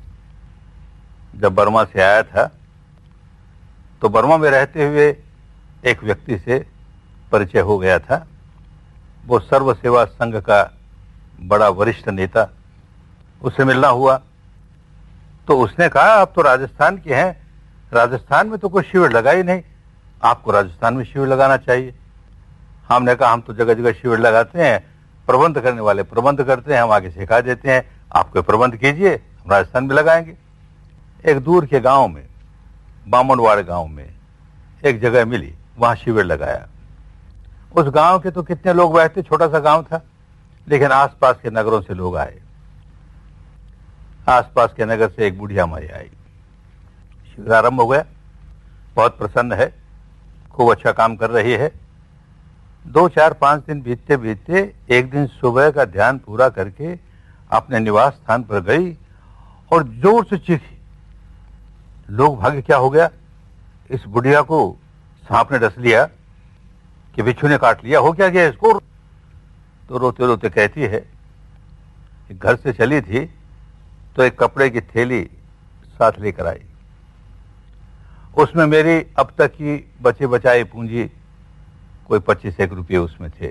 जब बर्मा से आया था तो बर्मा में रहते हुए एक व्यक्ति से परिचय हो गया था। वो सर्व सेवा संघ का बड़ा वरिष्ठ नेता, उससे मिलना हुआ तो उसने कहा, आप तो राजस्थान के हैं, राजस्थान में तो कोई शिविर लगा ही नहीं, आपको राजस्थान में शिविर लगाना चाहिए। हमने कहा, हम तो जगह जगह शिविर लगाते हैं, प्रबंध करने वाले प्रबंध करते हैं, हम आगे सिखा देते हैं, आप कोई प्रबंध कीजिए, हम राजस्थान में लगाएंगे। एक दूर के गांव में, बामनवाड़ गांव में एक जगह मिली, वहां शिविर लगाया। उस गांव के तो कितने लोग बैठते, छोटा सा गांव था, लेकिन आसपास के नगरों से लोग आए। आसपास के नगर से एक बुढ़िया माई आई। शिविर आरंभ हो गया, बहुत प्रसन्न है, खूब अच्छा काम कर रही है। दो चार पांच दिन बीतते बीतते एक दिन सुबह का ध्यान पूरा करके अपने निवास स्थान पर गई और जोर से चीखी। लोग भागे, क्या हो गया, इस बुढ़िया को सांप ने डस लिया कि बिच्छू ने काट लिया, हो क्या गया इसको? तो रोते रोते कहती है, घर से चली थी तो एक कपड़े की थैली साथ लेकर आई, उसमें मेरी अब तक की बचे बचाई पूंजी कोई पच्चीस एक रुपये उसमें थे।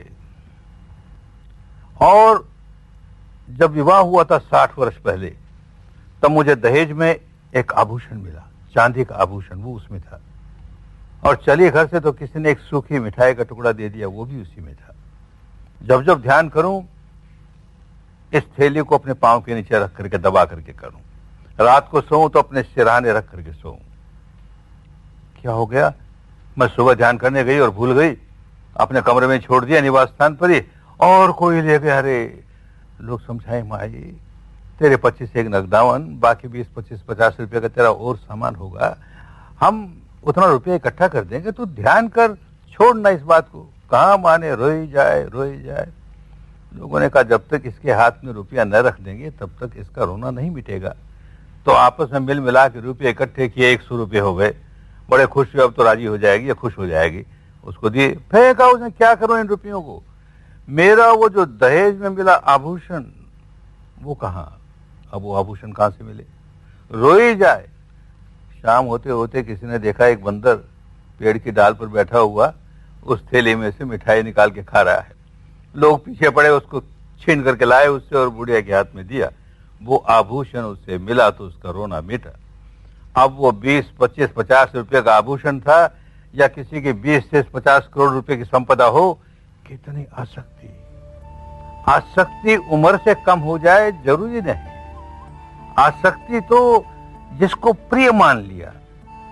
और जब विवाह हुआ था साठ वर्ष पहले, तब मुझे दहेज में एक आभूषण मिला, चांदी का आभूषण, वो उसमें था। और चली घर से तो किसी ने एक सूखी मिठाई का टुकड़ा दे दिया, वो भी उसी में था। जब जब ध्यान करूं, इस थैली को अपने पांव के नीचे रख करके दबा करके करूं, रात को सोऊं तो अपने सिरहाने रख करके सोऊं। क्या हो गया, मैं सुबह ध्यान करने गई और भूल गई, अपने कमरे में छोड़ दिया निवास स्थान पर ही, और कोई ले गया। अरे लोग समझाए, माई तेरे पच्चीस एक नकदावन, बाकी बीस पच्चीस पचास रुपए का तेरा और सामान होगा, हम उतना रुपया इकट्ठा कर देंगे, तू ध्यान कर, छोड़ना इस बात को। कहाँ माने, रोई जाए रोई जाए। लोगों ने कहा, जब तक इसके हाथ में रुपया न रख देंगे तब तक इसका रोना नहीं मिटेगा। तो आपस में मिल मिला के रुपये इकट्ठे किए, एक सौ रुपये हो गए। बड़े खुश हुए, अब तो राजी हो जाएगी या खुश हो जाएगी। उसको दिए, फेंका उसने, क्या करो इन रुपयों को। मेरा वो जो दहेज में मिला आभूषण, वो कहाँ, अब वो आभूषण कहां से मिले, रोई जाए। शाम होते होते किसी ने देखा एक बंदर पेड़ की डाल पर बैठा हुआ उस थैली में से मिठाई निकाल के खा रहा है। लोग पीछे पड़े, उसको छीन करके लाए उससे और बुढ़िया के हाथ में दिया। वो आभूषण उससे मिला तो उसका रोना मिटा। अब वो बीस पच्चीस पचास रुपए का आभूषण था या किसी की बीस से पचास करोड़ रुपए की संपदा हो, कितनी आसक्ति। आसक्ति उम्र से कम हो जाए जरूरी नहीं। आसक्ति तो जिसको प्रिय मान लिया,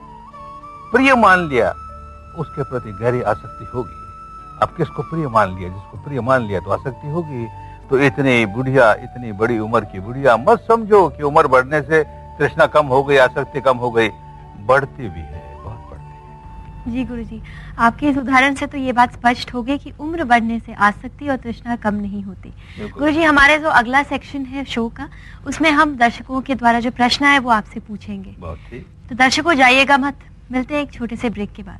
प्रिय मान लिया उसके प्रति गहरी आसक्ति होगी। अब किसको प्रिय मान लिया? जिसको प्रिय मान लिया तो आसक्ति होगी। तो इतनी बुढ़िया, इतनी बड़ी उम्र की बुढ़िया मत समझो कि उम्र बढ़ने से तृष्णा कम हो गई, आसक्ति कम हो गई। बढ़ती भी है, बहुत बढ़ती है। जी गुरुजी, आपके इस उदाहरण से तो ये बात स्पष्ट हो गई कि उम्र बढ़ने से आसक्ति और तृष्णा कम नहीं होती। गुरुजी, हमारे जो अगला सेक्शन है शो का, उसमें हम दर्शकों के द्वारा जो प्रश्न है वो आपसे पूछेंगे। बहुत ठीक। तो दर्शकों जाइएगा मत, मिलते हैं एक छोटे से ब्रेक के बाद।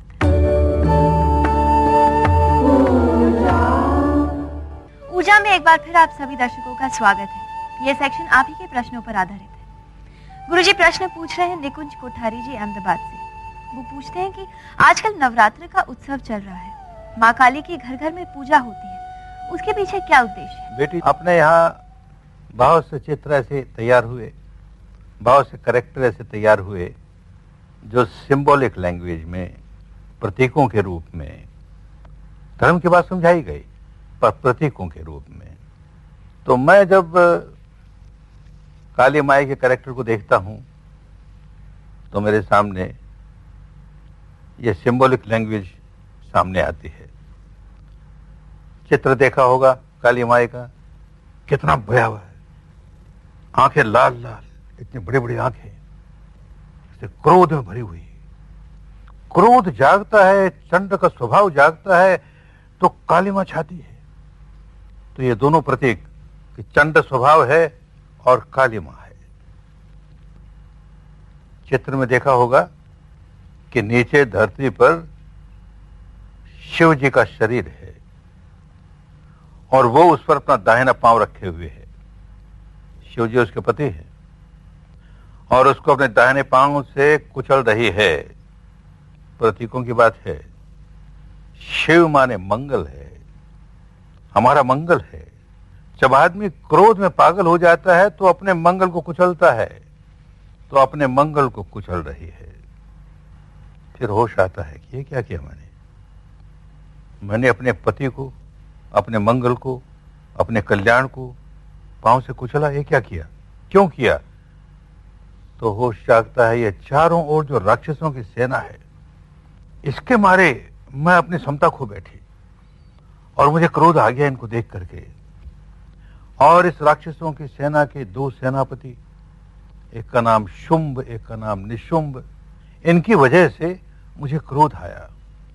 ऊर्जा में एक बार फिर आप सभी दर्शकों का स्वागत है। ये सेक्शन आप ही के प्रश्नों पर आधारित है। गुरुजी प्रश्न पूछ रहे हैं निकुंज कोठारी जी अहमदाबाद से। वो पूछते हैं कि आजकल नवरात्र का उत्सव चल रहा है, माँ काली की घर घर में पूजा होती है, उसके पीछे क्या उद्देश्य है? बेटी, अपने यहाँ बहुत से चित्र ऐसे तैयार हुए, बहुत से कैरेक्टर ऐसे तैयार हुए जो सिंबॉलिक लैंग्वेज में, प्रतीकों के रूप में धर्म की बात समझाई गई, पर प्रतीकों के रूप में। तो मैं जब काली माई के कैरेक्टर को देखता हूं तो मेरे सामने ये सिंबॉलिक लैंग्वेज सामने आती है। चित्र देखा होगा काली माई का, कितना भयावह है, आंखें लाल लाल, इतनी बड़ी बड़ी आंखें, क्रोध में भरी हुई। क्रोध जागता है, चंड का स्वभाव जागता है तो काली मां छाती है। तो ये दोनों प्रतीक कि चंड स्वभाव है और काली मां है। चित्र में देखा होगा कि नीचे धरती पर शिव जी का शरीर है और वो उस पर अपना दाहिना पांव रखे हुए है। शिव जी उसके पति है और उसको अपने दाहिने पांव से कुचल रही है। प्रतीकों की बात है। शिव माने मंगल है, हमारा मंगल है। जब आदमी क्रोध में पागल हो जाता है तो अपने मंगल को कुचलता है, तो अपने मंगल को कुचल रही है। फिर होश आता है कि ये क्या किया मैंने मैंने अपने पति को, अपने मंगल को, अपने कल्याण को पांव से कुचला। ये क्या किया, क्यों किया? तो होश जागता है ये चारों ओर जो राक्षसों की सेना है, इसके मारे मैं अपनी समता खो बैठी और मुझे क्रोध आ गया इनको देख करके। और इस राक्षसों की सेना के दो सेनापति, एक का नाम शुंभ, एक का नाम निशुंभ, इनकी वजह से मुझे क्रोध आया।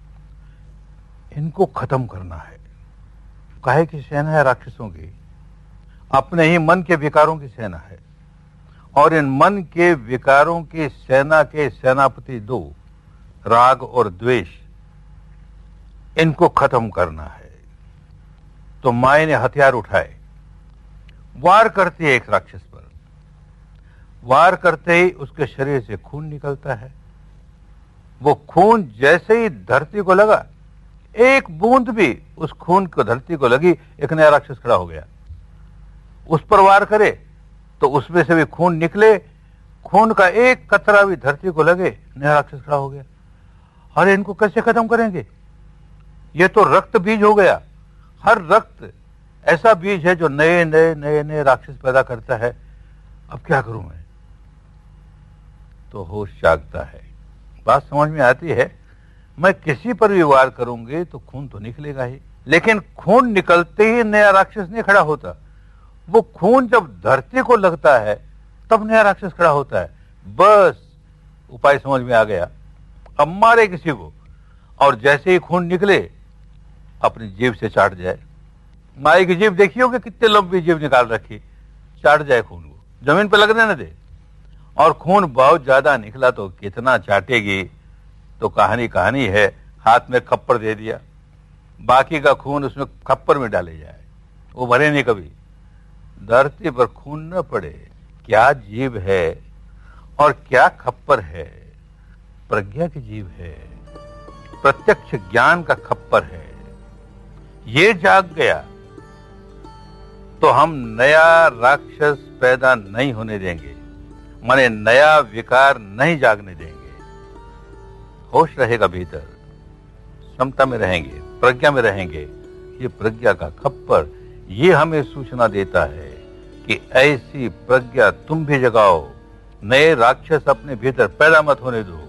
इनको खत्म करना है। काहे की सेना है राक्षसों की? अपने ही मन के विकारों की सेना है। और इन मन के विकारों की सेना के सेनापति दो, राग और द्वेष, इनको खत्म करना है। तो माई ने हथियार उठाए, वार करती है एक राक्षस पर। वार करते ही उसके शरीर से खून निकलता है। वो खून जैसे ही धरती को लगा, एक बूंद भी उस खून को धरती को लगी, एक नया राक्षस खड़ा हो गया। उस पर वार करे तो उसमें से भी खून निकले, खून का एक कतरा भी धरती को लगे, नया राक्षस खड़ा हो गया। अरे इनको कैसे खत्म करेंगे? ये तो रक्त बीज हो गया। हर रक्त ऐसा बीज है जो नए नए नए नए राक्षस पैदा करता है। अब क्या करूं मैं? तो होश जागता है, बात समझ में आती है। मैं किसी पर भी वार करूंगी तो खून तो निकलेगा ही, लेकिन खून निकलते ही नया राक्षस नहीं खड़ा होता। वो खून जब धरती को लगता है तब नया राक्षस खड़ा होता है। बस उपाय समझ में आ गया। अब मारे किसी को और जैसे ही खून निकले अपनी जीभ से चाट जाए। माई की जीभ देखी होगी, कितने लंबी जीभ निकाल रखी, चाट जाए खून को, जमीन पे लगने न दे। और खून बहुत ज्यादा निकला तो कितना चाटेगी? तो कहानी कहानी है, हाथ में खप्पर दे दिया, बाकी का खून उसमें खप्पर में डाले जाए, वो भरे नहीं कभी। धरती पर खून न पड़े। क्या जीभ है और क्या खप्पर है? प्रज्ञा की जीभ है, प्रत्यक्ष ज्ञान का खप्पर है। ये जाग गया तो हम नया राक्षस पैदा नहीं होने देंगे, माने नया विकार नहीं जागने देंगे। होश रहेगा भीतर, समता में रहेंगे, प्रज्ञा में रहेंगे। ये प्रज्ञा का खप्पर ये हमें सूचना देता है कि ऐसी प्रज्ञा तुम भी जगाओ। नए राक्षस अपने भीतर पैदा मत होने दो,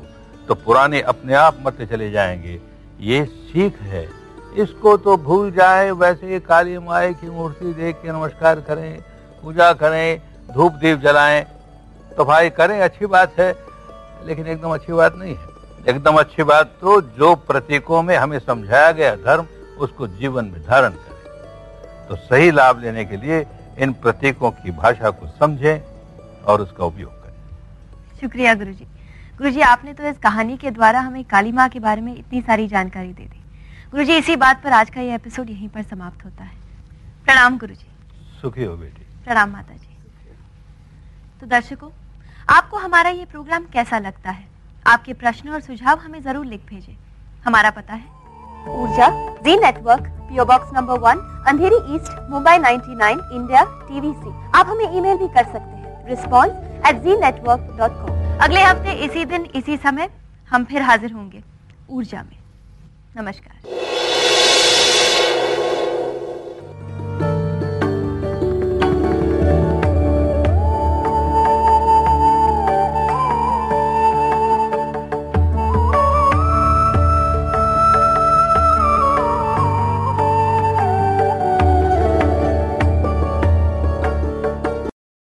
तो पुराने अपने आप मरते चले जाएंगे। ये सीख है, इसको तो भूल जाए। वैसे काली माई की मूर्ति देख के नमस्कार करें, पूजा करें, धूप दीप जलाएं तो भाई करें, अच्छी बात है, लेकिन एकदम अच्छी बात नहीं है। एकदम अच्छी बात तो जो प्रतीकों में हमें समझाया गया धर्म, उसको जीवन में धारण करें। तो सही लाभ लेने के लिए इन प्रतीकों की भाषा को समझें और उसका उपयोग करें। शुक्रिया गुरुजी। गुरुजी, आपने तो इस कहानी के द्वारा हमें काली माँ के बारे में इतनी सारी जानकारी दे दी। गुरुजी, इसी बात पर आज का ये एपिसोड यहीं पर समाप्त होता है। प्रणाम गुरुजी। सुखी हो बेटी। प्रणाम माता जी। तो दर्शकों, आपको हमारा ये प्रोग्राम कैसा लगता है? आपके प्रश्न और सुझाव हमें जरूर लिख भेजें। हमारा पता है Urja, G network, PO box number one, Andheri east, Mumbai निन्यानवे, इंडिया, टीवीसी। आप हमें ईमेल भी कर सकते हैं, response at G network dot com. अगले हफ्ते इसी दिन इसी समय हम फिर हाजिर होंगे ऊर्जा में। नमस्कार।